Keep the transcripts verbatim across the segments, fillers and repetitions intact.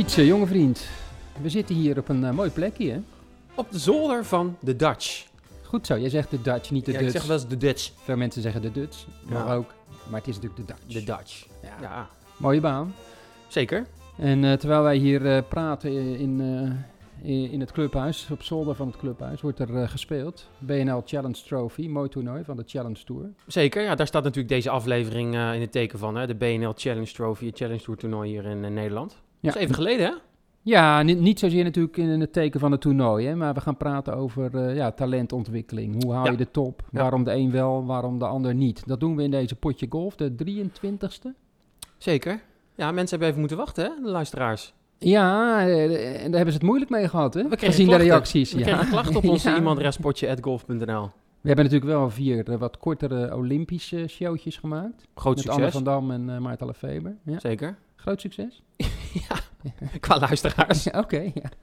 Fietsen, jonge vriend. We zitten hier op een uh, mooi plekje, hè? Op de zolder van de Dutch. Goed zo, jij zegt de Dutch, niet de ja, Dutch. ik zeg wel eens de Dutch. Veel mensen zeggen de Dutch, mag Ja. ook. Maar het is natuurlijk de Dutch. De Dutch. Ja. Ja, Mooie baan. zeker. En uh, terwijl wij hier uh, praten in, uh, in, in het clubhuis, op zolder van het clubhuis, wordt er uh, gespeeld. B N L Challenge Trophy, mooi toernooi van de Challenge Tour. Zeker, ja, daar staat natuurlijk deze aflevering uh, in het teken van. Hè? De B N L Challenge Trophy, het Challenge Tour toernooi hier in uh, Nederland. Ja. Dat is even geleden, hè? Ja, niet, niet zozeer natuurlijk in het teken van het toernooi, hè, maar we gaan praten over uh, ja, talentontwikkeling. Hoe haal Ja. je de top? Ja. Waarom de een wel, waarom de ander niet? Dat doen we in deze potje golf, de drieëntwintigste. Zeker. Ja, mensen hebben even moeten wachten, hè, de luisteraars. Ja, eh, en daar hebben ze het moeilijk mee gehad, hè? We kregen Gezien de klachten. reacties. We ja. kregen klachten op onze Ja. iemandrespotje at golf punt n l. We hebben natuurlijk wel vier uh, wat kortere Olympische showtjes gemaakt. Groot met Anne succes. van Dam en uh, Maarten Lefeber. Ja. Zeker. Groot succes. Ja, qua luisteraars. Oké, okay, ja.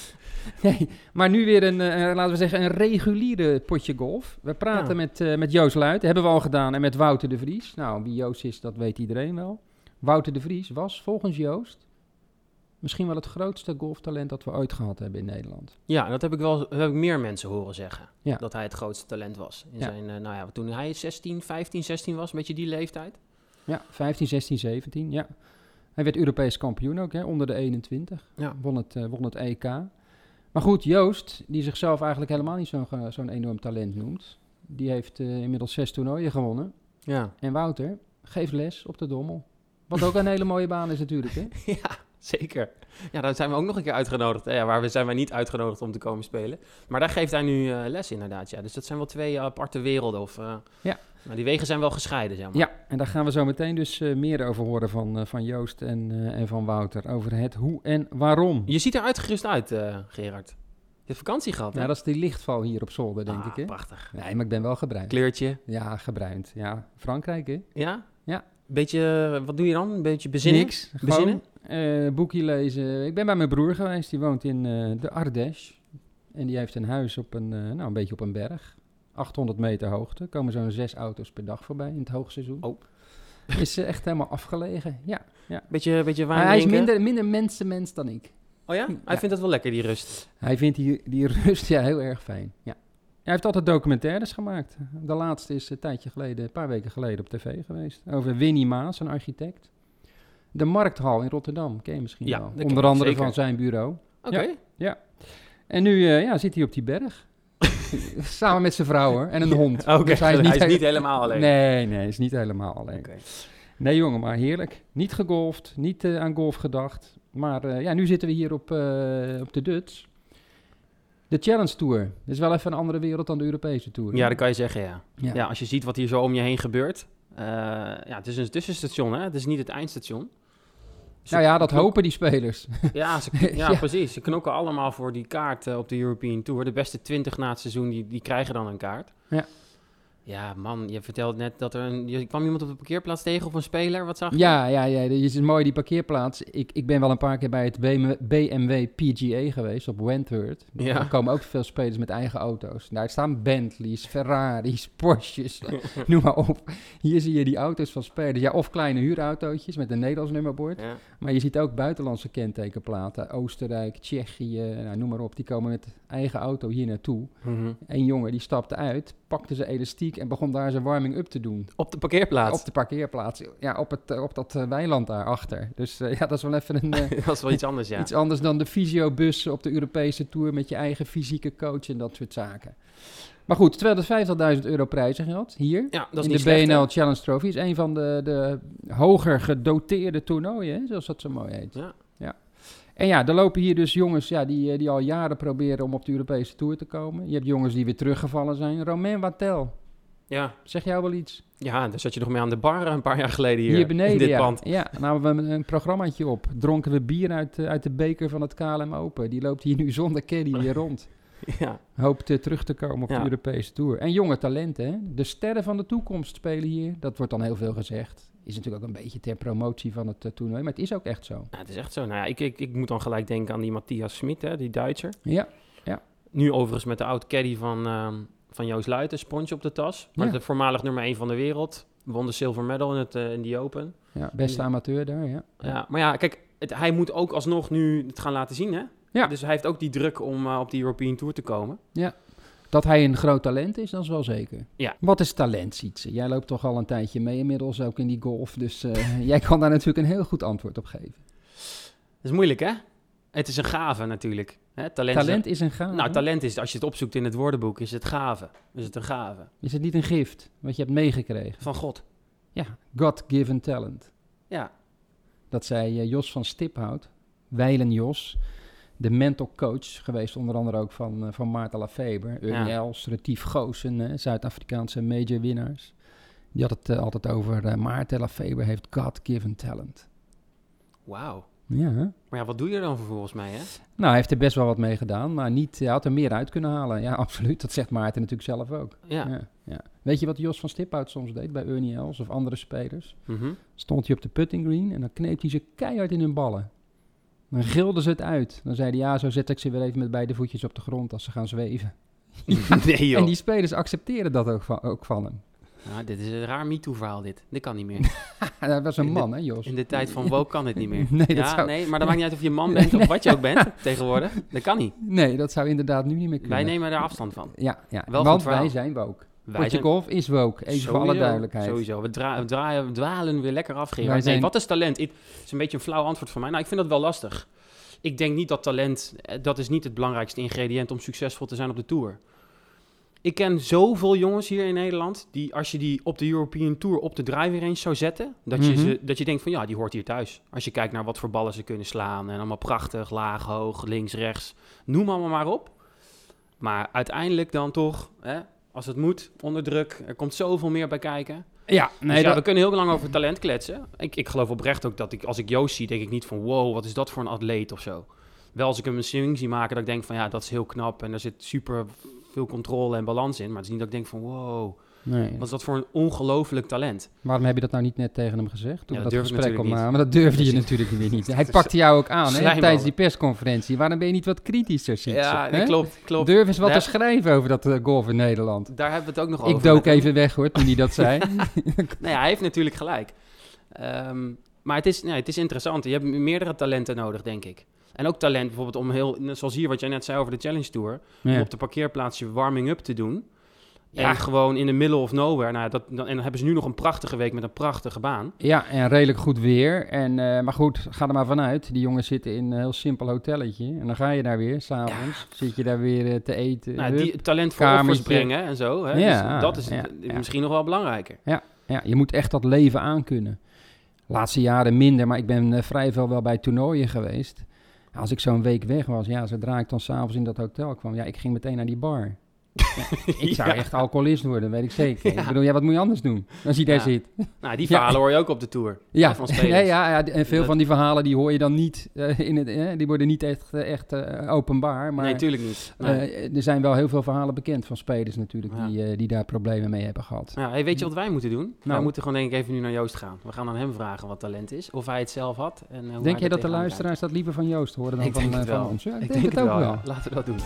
Nee, maar nu weer een, uh, laten we zeggen, een reguliere potje golf. We praten Ja. met, uh, met Joost Luit, hebben we al gedaan, en met Wouter de Vries. Nou, wie Joost is, dat weet iedereen wel. Wouter de Vries was volgens Joost misschien wel het grootste golftalent dat we ooit gehad hebben in Nederland. Ja, dat heb ik wel heb ik meer mensen horen zeggen. Ja. Dat hij het grootste talent was. In Ja. zijn, uh, nou ja, toen hij zestien, vijftien, zestien was, een beetje die leeftijd. Ja, vijftien, zestien, zeventien, ja. Hij werd Europees kampioen ook, hè, onder de eenentwintig. Ja. Won het, uh, won het E K. Maar goed, Joost, die zichzelf eigenlijk helemaal niet zo'n uh, zo'n enorm talent noemt, die heeft uh, inmiddels zes toernooien gewonnen. Ja. En Wouter geeft les op de Dommel. Wat ook een hele mooie baan is natuurlijk, hè? Ja, zeker. Ja, daar zijn we ook nog een keer uitgenodigd. Ja, waar we zijn wij niet uitgenodigd om te komen spelen. Maar daar geeft hij nu uh, les inderdaad. Ja. Dus dat zijn wel twee uh, aparte werelden. Of, uh, Ja. Maar die wegen zijn wel gescheiden, zeg maar. Ja, en daar gaan we zo meteen dus uh, meer over horen van, uh, van Joost en, uh, en van Wouter. Over het hoe en waarom. Je ziet er uitgerust uit, uh, Gerard. Je hebt vakantie gehad, hè? Ja, dat is die lichtval hier op zolder, denk ah, ik, hè? prachtig. Nee, maar ik ben wel gebruind. Kleurtje. Ja, gebruind. Ja, Frankrijk, hè? Ja? Ja. Beetje, wat doe je dan? Een beetje bezinnen? Niks. Bezinnen? Gewoon, uh, boekje lezen. Ik ben bij mijn broer geweest, die woont in uh, de Ardèche. En die heeft een huis op een, uh, nou, een beetje op een berg. achthonderd meter hoogte. Komen zo'n zes auto's per dag voorbij in het hoogseizoen. Oh. Is uh, echt helemaal afgelegen, ja. ja. Beetje, beetje wijn Maar hij is drinken? minder, minder mensenmens dan ik. Oh ja? Hij Ja. vindt het wel lekker, die rust. Hij vindt die, die rust ja, heel erg fijn, ja. Hij heeft altijd documentaires gemaakt. De laatste is een tijdje geleden, een paar weken geleden op tv geweest. Over Winnie Maas, een architect. De Markthal in Rotterdam, ken je misschien Ja, wel. dat ken Onder ik andere zeker. van zijn bureau. Oké. Ja. Ja. En nu uh, ja, zit hij op die berg. Samen met zijn vrouw hoor, en een hond. Oké, Dus hij is niet, hele- helemaal alleen. Nee, nee, hij is niet helemaal alleen. Oké. Nee jongen, maar heerlijk. Niet gegolfd, niet uh, aan golf gedacht. Maar uh, ja, nu zitten we hier op, uh, op de Dutch. De Challenge Tour. Dat is wel even een andere wereld dan de Europese Tour. Ja, dat kan je zeggen, ja. Ja. Ja, als je ziet wat hier zo om je heen gebeurt. Uh, ja, het is een tussenstation, hè. Het is niet het eindstation. Ze Nou ja, dat knok- hopen die spelers. Ja, ze, ja, Ja. precies. Ze knokken allemaal voor die kaart uh, op de European Tour. De beste twintig na het seizoen, die, die krijgen dan een kaart. Ja. Ja, man, je vertelde net dat er een... Je kwam iemand op de parkeerplaats tegen of een speler, wat zag je? Ja, ja, ja, het is mooi die parkeerplaats. Ik, ik ben wel een paar keer bij het B M W P G A geweest op Wentworth. Ja. Er komen ook veel spelers met eigen auto's. Daar staan Bentleys, Ferraris, Porsches, noem maar op. Hier zie je die auto's van spelers. Ja, of kleine huurautootjes met een Nederlands nummerbord. Ja. Maar je ziet ook buitenlandse kentekenplaten. Oostenrijk, Tsjechië, nou, noem maar op. Die komen met eigen auto hier naartoe. Mhm. Een jongen die stapte uit, pakte zijn elastiek en begon daar zijn warming-up te doen. Op de parkeerplaats. Op de parkeerplaats. Ja, op, het, uh, op dat uh, weiland daarachter. Dus uh, ja, dat is wel even een, uh, Dat is wel iets anders, ja. iets anders dan de fysiobus op de Europese Tour met je eigen fysieke coach en dat soort zaken. Maar goed, tweehonderdvijftigduizend euro prijzengeld hier. Ja, dat is in niet de slecht, B N L hè? Challenge Trophy is een van de, de hoger gedoteerde toernooien, hè, zoals dat zo mooi heet. Ja. Ja. En ja, er lopen hier dus jongens ja, die, die al jaren proberen om op de Europese Tour te komen. Je hebt jongens die weer teruggevallen zijn. Romain Wattel, Ja. zeg jou wel iets? Ja, daar zat je nog mee aan de bar een paar jaar geleden hier. Hier beneden, in dit ja. pand. Ja, nou, we hebben een programmaatje op. Dronken we bier uit, uh, uit de beker van het K L M Open. Die loopt hier nu zonder caddy weer rond. Ja. Hoopt uh, terug te komen op Ja. de Europese Tour. En jonge talenten, hè. De sterren van de toekomst spelen hier. Dat wordt dan heel veel gezegd. Is natuurlijk ook een beetje ter promotie van het uh, toernooi. Maar het is ook echt zo. Ja, het is echt zo. Nou ja, ik, ik, ik moet dan gelijk denken aan die Matthias Schmid, hè, die Duitser. Ja, Nu overigens met de oud-caddy van, ehm, van Joost Luiten, sponsje op de tas. Maar Ja. de voormalig nummer één van de wereld. Won de silver medal in, het, uh, in die Open. ja beste Ja. amateur daar, ja. Ja, maar ja, kijk, het, hij moet ook alsnog nu het gaan laten zien, hè? Ja. Dus hij heeft ook die druk om uh, op de European Tour te komen. Ja. Dat hij een groot talent is, dat is wel zeker. Ja. Wat is talent, Sietse? Jij loopt toch al een tijdje mee inmiddels, ook in die golf. Dus uh, jij kan daar natuurlijk een heel goed antwoord op geven. Dat is moeilijk, hè? Het is een gave natuurlijk. Hè? Talent, talent is, is een gave? Nou, talent is, als je het opzoekt in het woordenboek, is het gave. Is het een gave. Is het niet een gift, wat je hebt meegekregen? Van God. Ja, God-given talent. Ja. Dat zei uh, Jos van Stiphout, wijlen Jos, de mental coach geweest, onder andere ook van, uh, van Maarten Lafeber, Ernie Ja. Els, Retief Goossen, uh, Zuid-Afrikaanse major winnaars. Die had het uh, altijd over uh, Maarten Lafeber heeft God-given talent. Wauw. Ja, hè? Maar ja, wat doe je er dan voor volgens mij, hè? Nou, hij heeft er best wel wat mee gedaan, maar niet, hij had er meer uit kunnen halen. Ja, absoluut. Dat zegt Maarten natuurlijk zelf ook. Ja. Ja, ja. Weet je wat Jos van Stiphout soms deed bij Ernie Els of andere spelers? Mm-hmm. Stond hij op de putting green en dan kneep hij ze keihard in hun ballen. Dan gilde ze het uit. Dan zei hij, ja, zo zet ik ze weer even met beide voetjes op de grond als ze gaan zweven. Nee, joh. En die spelers accepteren dat ook van, ook van hem. Nou, dit is een raar MeToo-verhaal, dit. Dit kan niet meer. Dat was een In de- man, hè, Jos? In de tijd van woke kan dit niet meer. Nee, dat ja, zou- nee, maar dan maakt niet uit of je man bent of wat je ook bent tegenwoordig. Dat kan niet. Nee, dat zou inderdaad nu niet meer kunnen. Wij nemen daar afstand van. Ja, ja. Wel want goed verhaal. wij zijn woke. Wij Potje zijn- golf is woke, even voor alle Sowieso, duidelijkheid. Sowieso. We, dra- we, draaien, we dwalen weer lekker af, Gerard. Wij Nee, zijn- wat is talent? Het is een beetje een flauw antwoord van mij. Nou, ik vind dat wel lastig. Ik denk niet dat talent, eh, dat is niet het belangrijkste ingrediënt om succesvol te zijn op de Tour. Ik ken zoveel jongens hier in Nederland, die als je die op de European Tour op de driving range zou zetten, dat, je, Mhm. ze, dat je denkt van ja, die hoort hier thuis. Als je kijkt naar wat voor ballen ze kunnen slaan en allemaal prachtig, laag, hoog, links, rechts, noem allemaal maar op. Maar uiteindelijk dan toch, hè, als het moet, onder druk, er komt zoveel meer bij kijken. Ja, Dus nee, ja, dat- we kunnen heel lang over talent kletsen. Ik, ik geloof oprecht ook dat ik, als ik Joost zie, denk ik niet van wow, wat is dat voor een atleet of zo. Wel als ik hem een swing zie maken, dat ik denk van ja, dat is heel knap en er zit super veel controle en balans in. Maar het is niet dat ik denk van wow, nee. wat is dat voor een ongelooflijk talent. Waarom heb je dat nou niet net tegen hem gezegd? Toen Ja, we dat dat durf ik gesprek natuurlijk niet. opnamen. Dat durfde je Precies. natuurlijk weer niet. Hij Dat is pakte jou ook aan hè, slijmballen. tijdens die persconferentie. Waarom ben je niet wat kritischer, Sietse? Ja, nee, Hè? klopt, klopt. Durf eens wat Daar- te schrijven over dat uh, golf in Nederland. Daar hebben we het ook nog over. Ik dook met hem. even weg hoor, toen hij dat zei. Nee, hij heeft natuurlijk gelijk. Ehm, maar het is, nee, het is interessant. Je hebt meerdere talenten nodig, denk ik. En ook talent bijvoorbeeld om heel, net zoals hier wat jij net zei over de Challenge Tour, om Ja. op de parkeerplaats je warming-up te doen. Ja. En gewoon in the middle of nowhere. Nou, ja, dat, dan, en dan hebben ze nu nog een prachtige week met een prachtige baan. Ja, en redelijk goed weer. En, uh, maar goed, ga er maar vanuit. Die jongens zitten in een heel simpel hotelletje. En dan ga je daar weer, s'avonds. Zit je daar weer uh, te eten. Nou, Hup. die talent voor kamertje. offers brengen en zo. Hè? Ja, dus dat is ja, is ja. misschien nog wel belangrijker. Ja, je moet echt dat leven aankunnen. Laatste jaren minder, maar ik ben uh, vrij veel wel bij toernooien geweest. Als ik zo'n week weg was, ja, zodra ik dan s'avonds in dat hotel kwam, ja, ik ging meteen naar die bar. Ja, ik zou Ja. echt alcoholist worden, weet ik zeker. Ja. Ik bedoel, ja, wat moet je anders doen als je daar Ja. zit? Nou, die Ja. verhalen hoor je ook op de Tour. Ja, Van ja, spelers. ja, ja, en veel Dat- van die verhalen die hoor je dan niet uh, in het, uh, die worden niet echt, uh, echt uh, openbaar. Maar nee, tuurlijk niet. uh, Nee. er zijn wel heel veel verhalen bekend van spelers natuurlijk Ja. die, uh, die daar problemen mee hebben gehad. Ja, hey, weet je wat wij moeten doen? Wij Nou. moeten gewoon denk ik even nu naar Joost gaan. We gaan aan hem vragen wat talent is. Of hij het zelf had. En, uh, hoe Denk hij jij dat de tegenaan luisteraars dat liever van Joost horen dan Ik van, denk uh, het van wel. ons? Ja, kijkt. Ik denk, het ook het wel. wel. Ja. Laten we dat doen.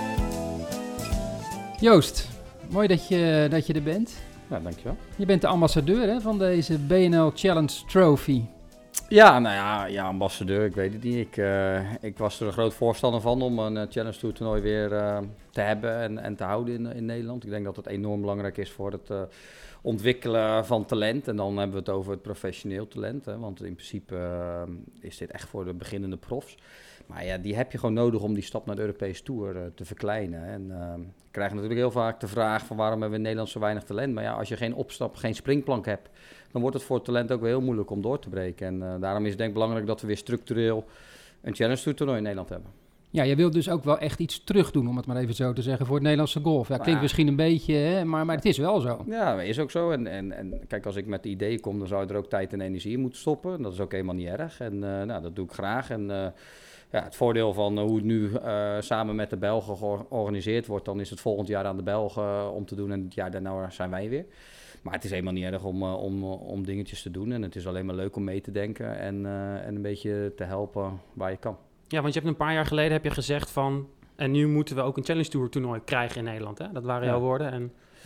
Joost, mooi dat je, dat je er bent. Ja, dankjewel. Je bent de ambassadeur hè, van deze B N L Challenge Trophy. Ja, nou ja, ja, ambassadeur, ik weet het niet. Ik, eh, ik was er een groot voorstander van om een uh, Challenge Tour toernooi weer uh, te hebben en, en te houden in, in Nederland. Ik denk dat het enorm belangrijk is voor het uh, ontwikkelen van talent. En dan hebben we het over het professioneel talent. Hè, want in principe uh, is dit echt voor de beginnende profs. Maar ja, die heb je gewoon nodig om die stap naar de Europese Tour uh, te verkleinen. En uh, ik krijg natuurlijk heel vaak de vraag van waarom hebben we in Nederland zo weinig talent. Maar ja, als je geen opstap, geen springplank hebt, dan wordt het voor het talent ook weer heel moeilijk om door te breken. En uh, daarom is het denk ik belangrijk dat we weer structureel een Challenge Tour toernooi in Nederland hebben. Ja, je wilt dus ook wel echt iets terug doen, om het maar even zo te zeggen, voor het Nederlandse golf. Ja, klinkt Ja. misschien een beetje, hè, maar, maar het is wel zo. Ja, is ook zo. En, en, en kijk, als ik met de ideeën kom, dan zou je er ook tijd en energie in moeten stoppen. Dat is ook helemaal niet erg. En uh, nou, dat doe ik graag. En uh, ja, het voordeel van uh, hoe het nu uh, samen met de Belgen georganiseerd wordt, dan is het volgend jaar aan de Belgen uh, om te doen en het jaar daarna zijn wij weer. Maar het is helemaal niet erg om, uh, om, om dingetjes te doen en het is alleen maar leuk om mee te denken en, uh, en een beetje te helpen waar je kan. Ja, want je hebt een paar jaar geleden heb je gezegd van... En nu moeten we ook een Challenge Tour toernooi krijgen in Nederland. Hè? Dat waren Ja. jouw woorden. En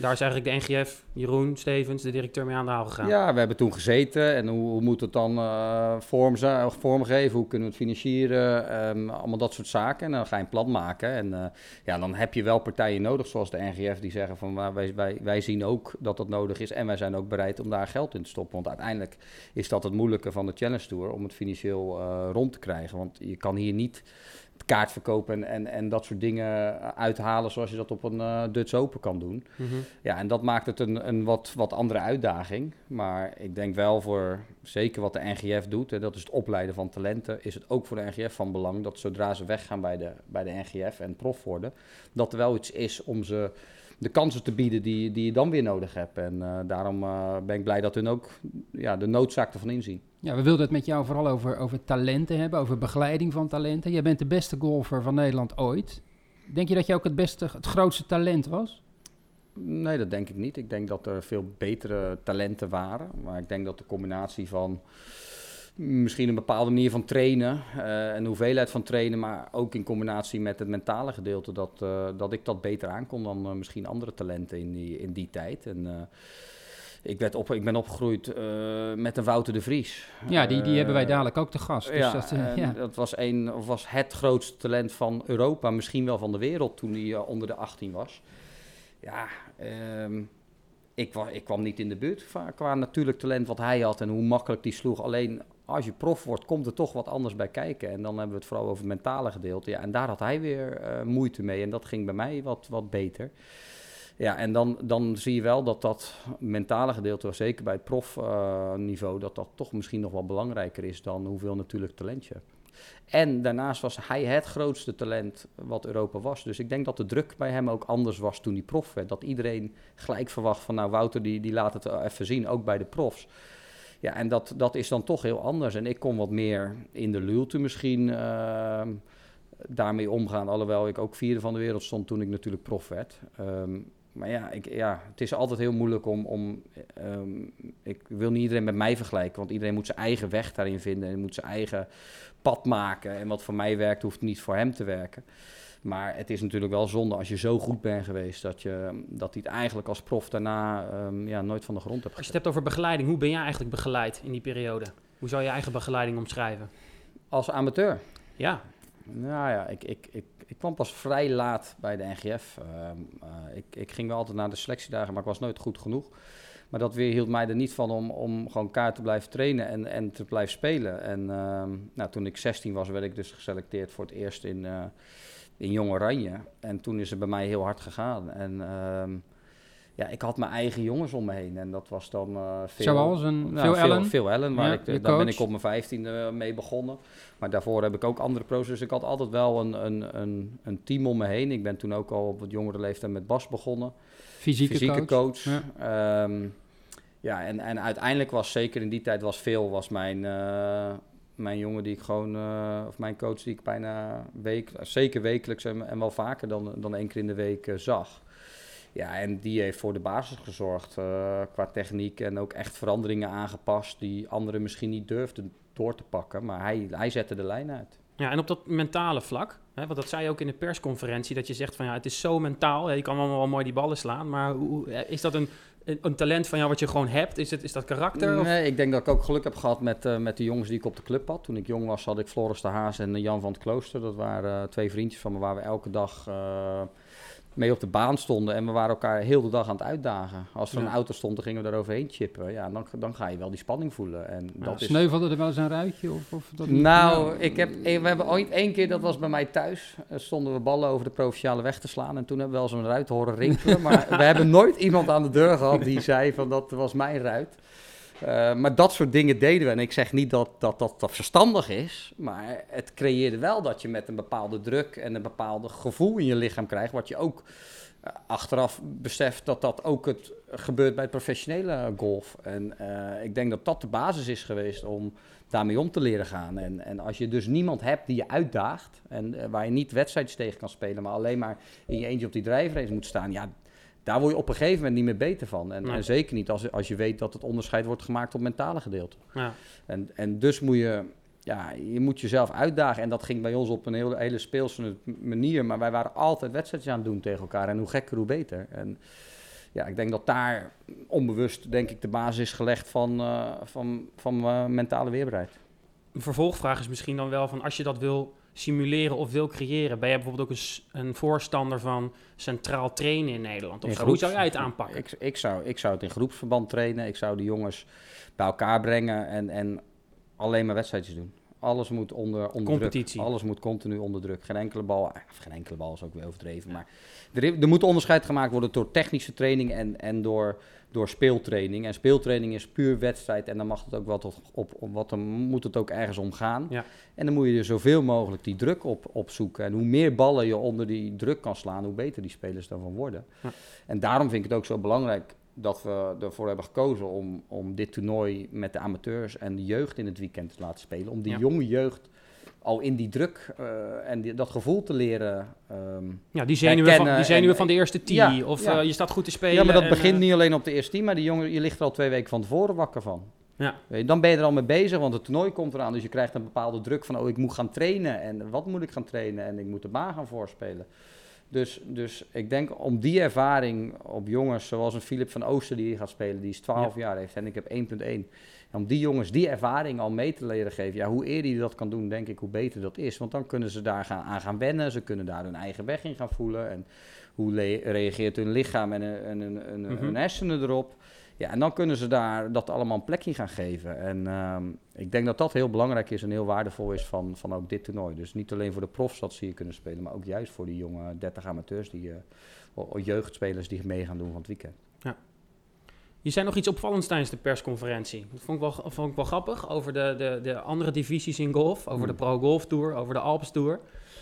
Daar is eigenlijk de N G F, Jeroen Stevens, de directeur, mee aan de haal gegaan. Ja, we hebben toen gezeten en hoe, hoe moet het dan uh, vorm, vormgeven, hoe kunnen we het financieren, um, allemaal dat soort zaken. En dan ga je een plan maken en uh, ja, dan heb je wel partijen nodig, zoals de N G F, die zeggen van uh, wij, wij, wij zien ook dat dat nodig is en wij zijn ook bereid om daar geld in te stoppen. Want uiteindelijk is dat het moeilijke van de Challenge Tour, om het financieel uh, rond te krijgen. Want je kan hier niet kaart verkopen en, en, en dat soort dingen uithalen zoals je dat op een uh, Dutch Open kan doen. Mm-hmm. Ja, en dat maakt het een, een wat, wat andere uitdaging. Maar ik denk wel voor, zeker wat de N G F doet, hè, dat is het opleiden van talenten, is het ook voor de N G F van belang dat zodra ze weggaan bij de, bij de N G F en prof worden, dat er wel iets is om ze de kansen te bieden die, die je dan weer nodig hebt. En uh, daarom uh, ben ik blij dat hun ook ja, de noodzaak ervan inzien. Ja, we wilden het met jou vooral over, over talenten hebben, over begeleiding van talenten. Jij bent de beste golfer van Nederland ooit. Denk je dat je ook het beste, het grootste talent was? Nee, dat denk ik niet. Ik denk dat er veel betere talenten waren. Maar ik denk dat de combinatie van misschien een bepaalde manier van trainen uh, en de hoeveelheid van trainen, maar ook in combinatie met het mentale gedeelte, dat, uh, dat ik dat beter aankon dan uh, misschien andere talenten in die, in die tijd. En, uh, Ik, werd op, ik ben opgegroeid uh, met een Wouter de Vries. Ja, die, die uh, hebben wij dadelijk ook te gast. Dus ja, dat, uh, ja. dat was, een, of was het grootste talent van Europa, misschien wel van de wereld, toen hij uh, onder de achttien was. Ja, um, ik, wa, ik kwam niet in de buurt qua natuurlijk talent wat hij had en hoe makkelijk die sloeg. Alleen als je prof wordt, komt er toch wat anders bij kijken. En dan hebben we het vooral over het mentale gedeelte. Ja, en daar had hij weer uh, moeite mee en dat ging bij mij wat, wat beter. Ja, en dan, dan zie je wel dat dat mentale gedeelte, zeker bij het profniveau, uh, dat dat toch misschien nog wel belangrijker is dan hoeveel natuurlijk talent je hebt. En daarnaast was hij het grootste talent wat Europa was. Dus ik denk dat de druk bij hem ook anders was toen hij prof werd. Dat iedereen gelijk verwacht van, nou Wouter, die, die laat het even zien, ook bij de profs. Ja, en dat, dat is dan toch heel anders. En ik kon wat meer in de luwte misschien uh, daarmee omgaan. Alhoewel ik ook vierde van de wereld stond toen ik natuurlijk prof werd. Um, Maar ja, ik, ja, het is altijd heel moeilijk om... om um, ik wil niet iedereen met mij vergelijken, want iedereen moet zijn eigen weg daarin vinden en moet zijn eigen pad maken. En wat voor mij werkt, hoeft niet voor hem te werken. Maar het is natuurlijk wel zonde als je zo goed bent geweest dat je dat hij het eigenlijk als prof daarna um, ja, nooit van de grond hebt gezet. Als je het hebt over begeleiding, hoe ben jij eigenlijk begeleid in die periode? Hoe zou je eigen begeleiding omschrijven? Als amateur? Ja. Nou ja, ik, ik, ik, ik kwam pas vrij laat bij de N G F. Uh, uh, ik, ik ging wel altijd naar de selectiedagen, maar ik was nooit goed genoeg. Maar dat weerhield mij er niet van om, om gewoon kaart te blijven trainen en, en te blijven spelen. En uh, nou, toen ik zestien was, werd ik dus geselecteerd voor het eerst in, uh, in Jong Oranje. En toen is het bij mij heel hard gegaan. En uh, ja, ik had mijn eigen jongens om me heen. En dat was dan uh, veel... Zoals een nou, Phil Allen? Phil Allen, waar Ja, ik, daar ben ik op mijn vijftiende mee begonnen. Maar daarvoor heb ik ook andere pro's. Dus ik had altijd wel een, een, een, een team om me heen. Ik ben toen ook al op wat jongere leeftijd met Bas begonnen. Fysieke, Fysieke coach. coach. Ja, um, ja en, en uiteindelijk was zeker in die tijd was Phil was mijn... Uh, mijn jongen die ik gewoon, uh, of mijn coach die ik bijna week, zeker wekelijks en, en wel vaker dan, dan één keer in de week uh, zag. Ja, en die heeft voor de basis gezorgd uh, qua techniek en ook echt veranderingen aangepast die anderen misschien niet durfden door te pakken. Maar hij, hij zette de lijn uit. Ja, en op dat mentale vlak, hè, want dat zei je ook in de persconferentie, dat je zegt van ja, het is zo mentaal, hè, je kan allemaal wel mooi die ballen slaan, maar hoe, is dat een, een, een talent van jou wat je gewoon hebt? Is, het, is dat karakter? Nee, of? ik denk dat ik ook geluk heb gehad met, uh, met de jongens die ik op de club had. Toen ik jong was had ik Floris de Haas en Jan van het Klooster. Dat waren uh, twee vriendjes van me waar we elke dag... Uh, mee op de baan stonden en we waren elkaar heel de dag aan het uitdagen. Als er ja. een auto stond, dan gingen we daar overheen chippen. Ja, dan, dan ga je wel die spanning voelen. En ja, dat sneuvelde is... er wel eens een ruitje? Of, of dat nou, ja. ik heb, we hebben ooit één keer, dat was bij mij thuis, stonden we ballen over de provinciale weg te slaan en toen hebben we wel zo'n ruit horen rinkelen. Maar we hebben nooit iemand aan de deur gehad die zei van dat was mijn ruit. Uh, maar dat soort dingen deden we. En ik zeg niet dat dat, dat dat verstandig is, maar het creëerde wel dat je met een bepaalde druk en een bepaald gevoel in je lichaam krijgt, wat je ook uh, achteraf beseft dat dat ook het gebeurt bij het professionele golf. En uh, ik denk dat dat de basis is geweest om daarmee om te leren gaan. En, en als je dus niemand hebt die je uitdaagt en uh, waar je niet wedstrijdjes tegen kan spelen, maar alleen maar in je eentje op die drijfrace moet staan, ja, daar word je op een gegeven moment niet meer beter van. En, ja. en zeker niet als, als je weet dat het onderscheid wordt gemaakt op mentale gedeelte. Ja. En, en dus moet je, ja, je moet jezelf uitdagen. En dat ging bij ons op een hele, hele speelse manier. Maar wij waren altijd wedstrijdjes aan het doen tegen elkaar. En hoe gekker, hoe beter. En ja, ik denk dat daar onbewust denk ik de basis is gelegd van, uh, van, van uh, mentale weerbaarheid. Een vervolgvraag is misschien dan wel van als je dat wil simuleren of wil creëren, ben jij bijvoorbeeld ook een, een voorstander van centraal trainen in Nederland? Of In zo? groeps- Hoe zou jij het aanpakken? Ik, ik, zou, ik zou het in groepsverband trainen. Ik zou de jongens bij elkaar brengen en, en alleen maar wedstrijdjes doen. Alles moet onder, onder Competitie. druk. Alles moet continu onder druk. Geen enkele bal, of geen enkele bal is ook weer overdreven. Maar er, er moet onderscheid gemaakt worden door technische training en, en door, door speeltraining. En speeltraining is puur wedstrijd en dan mag het ook wat op, op, op wat dan moet het ook ergens om gaan. Ja. En dan moet je er zoveel mogelijk die druk op, op zoeken. En hoe meer ballen je onder die druk kan slaan, hoe beter die spelers daarvan worden. Ja. En daarom vind ik het ook zo belangrijk dat we ervoor hebben gekozen om, om dit toernooi met de amateurs en de jeugd in het weekend te laten spelen. Om die Ja. jonge jeugd al in die druk uh, en die, dat gevoel te leren um, Ja, die zenuwen, van, die zenuwen en- van de eerste tee. Ja, of ja. uh, je staat goed te spelen. Ja, maar dat en, begint uh, niet alleen op de eerste team, maar die jongen, je ligt er al twee weken van tevoren wakker van. Ja. Weet je, dan ben je er al mee bezig, want het toernooi komt eraan. Dus je krijgt een bepaalde druk van, oh, ik moet gaan trainen. En wat moet ik gaan trainen? En ik moet de baan gaan voorspelen. Dus, dus ik denk om die ervaring op jongens, zoals een Philip van Ooster die hier gaat spelen, die is twaalf jaar heeft en ik heb één punt één. En om die jongens die ervaring al mee te leren geven, ja, hoe eerder je dat kan doen, denk ik, hoe beter dat is. Want dan kunnen ze daar gaan, aan gaan wennen, ze kunnen daar hun eigen weg in gaan voelen. En hoe le- reageert hun lichaam en, en, en, en, Mhm. hun hersenen erop. Ja, en dan kunnen ze daar dat allemaal een plekje gaan geven. En um, ik denk dat dat heel belangrijk is en heel waardevol is van, van ook dit toernooi. Dus niet alleen voor de profs dat ze hier kunnen spelen, maar ook juist voor die jonge dertig amateurs, die uh, jeugdspelers die mee gaan doen van het weekend. Je zei nog iets opvallends tijdens de persconferentie. Dat vond ik wel, vond ik wel grappig. Over de, de, de andere divisies in golf. Over Hmm. de Pro Golf Tour. Over de Alps Tour.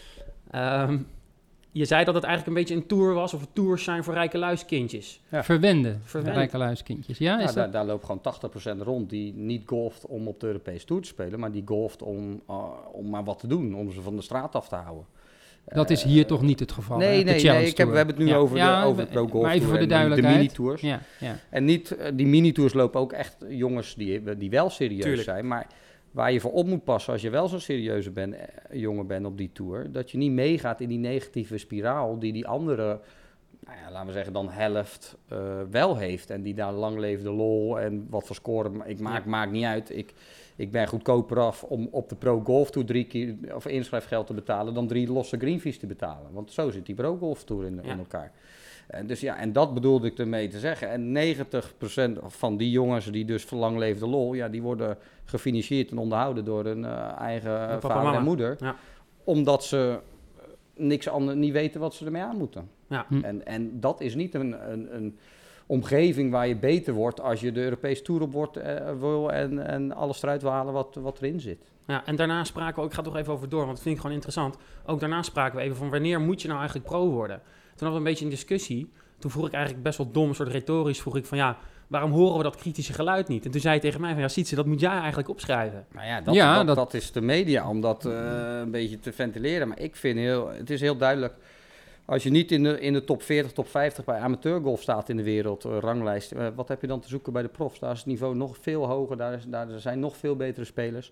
Um, je zei dat het eigenlijk een beetje een tour was. Of tours zijn voor rijke luiskindjes. Ja. Verwende, Verwend. rijke luiskindjes. Ja, is Ja, dat? daar, daar loopt gewoon tachtig procent rond die niet golft om op de Europese Tour te spelen, maar die golft om, uh, om maar wat te doen, om ze van de straat af te houden. Dat is Uh, hier toch niet het geval? hè? Nee, De nee, Challenge nee ik heb, we Tour. hebben het nu Ja. over, Ja, de, over de we- Pro Golf maar even Tour voor de en de- de duidelijkheid. mini-tours. Ja, ja. En niet, uh, die mini-tours lopen ook echt jongens die, die wel serieus Tuurlijk. zijn, maar waar je voor op moet passen als je wel zo'n serieuze ben, eh, jongen bent op die tour, dat je niet meegaat in die negatieve spiraal die die andere, nou ja, laten we zeggen dan helft, uh, wel heeft. En die daar lang leefde lol en wat voor score ik maak, Ja. maakt niet uit. Ik, ik ben goedkoper af om op de Pro Golf Tour drie keer of inschrijfgeld te betalen dan drie losse greenfees te betalen. Want zo zit die Pro Golf Tour in, Ja. in elkaar. En dus ja, en dat bedoelde ik ermee te zeggen. En negentig procent van die jongens die dus voor lang leefde lol, ja, die worden gefinancierd en onderhouden door hun uh, eigen papa en vader mama. en moeder. Ja. Omdat ze niks anders niet weten wat ze ermee aan moeten. Ja. Hm. En, en dat is niet een, een, een omgeving waar je beter wordt als je de Europese Tour op wordt, eh, wil en, en alles eruit wil halen wat, wat erin zit. Ja, en daarna spraken we, ik ga er toch even over door, want dat vind ik gewoon interessant. Ook daarna spraken we even van wanneer moet je nou eigenlijk pro worden? Toen hadden we een beetje een discussie. Toen vroeg ik eigenlijk best wel dom, een soort retorisch, vroeg ik van ja, waarom horen we dat kritische geluid niet? En toen zei hij tegen mij van ja, Sietse, dat moet jij eigenlijk opschrijven. Nou ja, dat, Ja, dat, dat- dat is de media om dat uh, een beetje te ventileren. Maar ik vind heel, het is heel duidelijk, als je niet in de, in de top veertig, top vijftig bij amateurgolf staat in de wereld, uh, ranglijst, uh, wat heb je dan te zoeken bij de profs? Daar is het niveau nog veel hoger, daar, is, daar zijn nog veel betere spelers.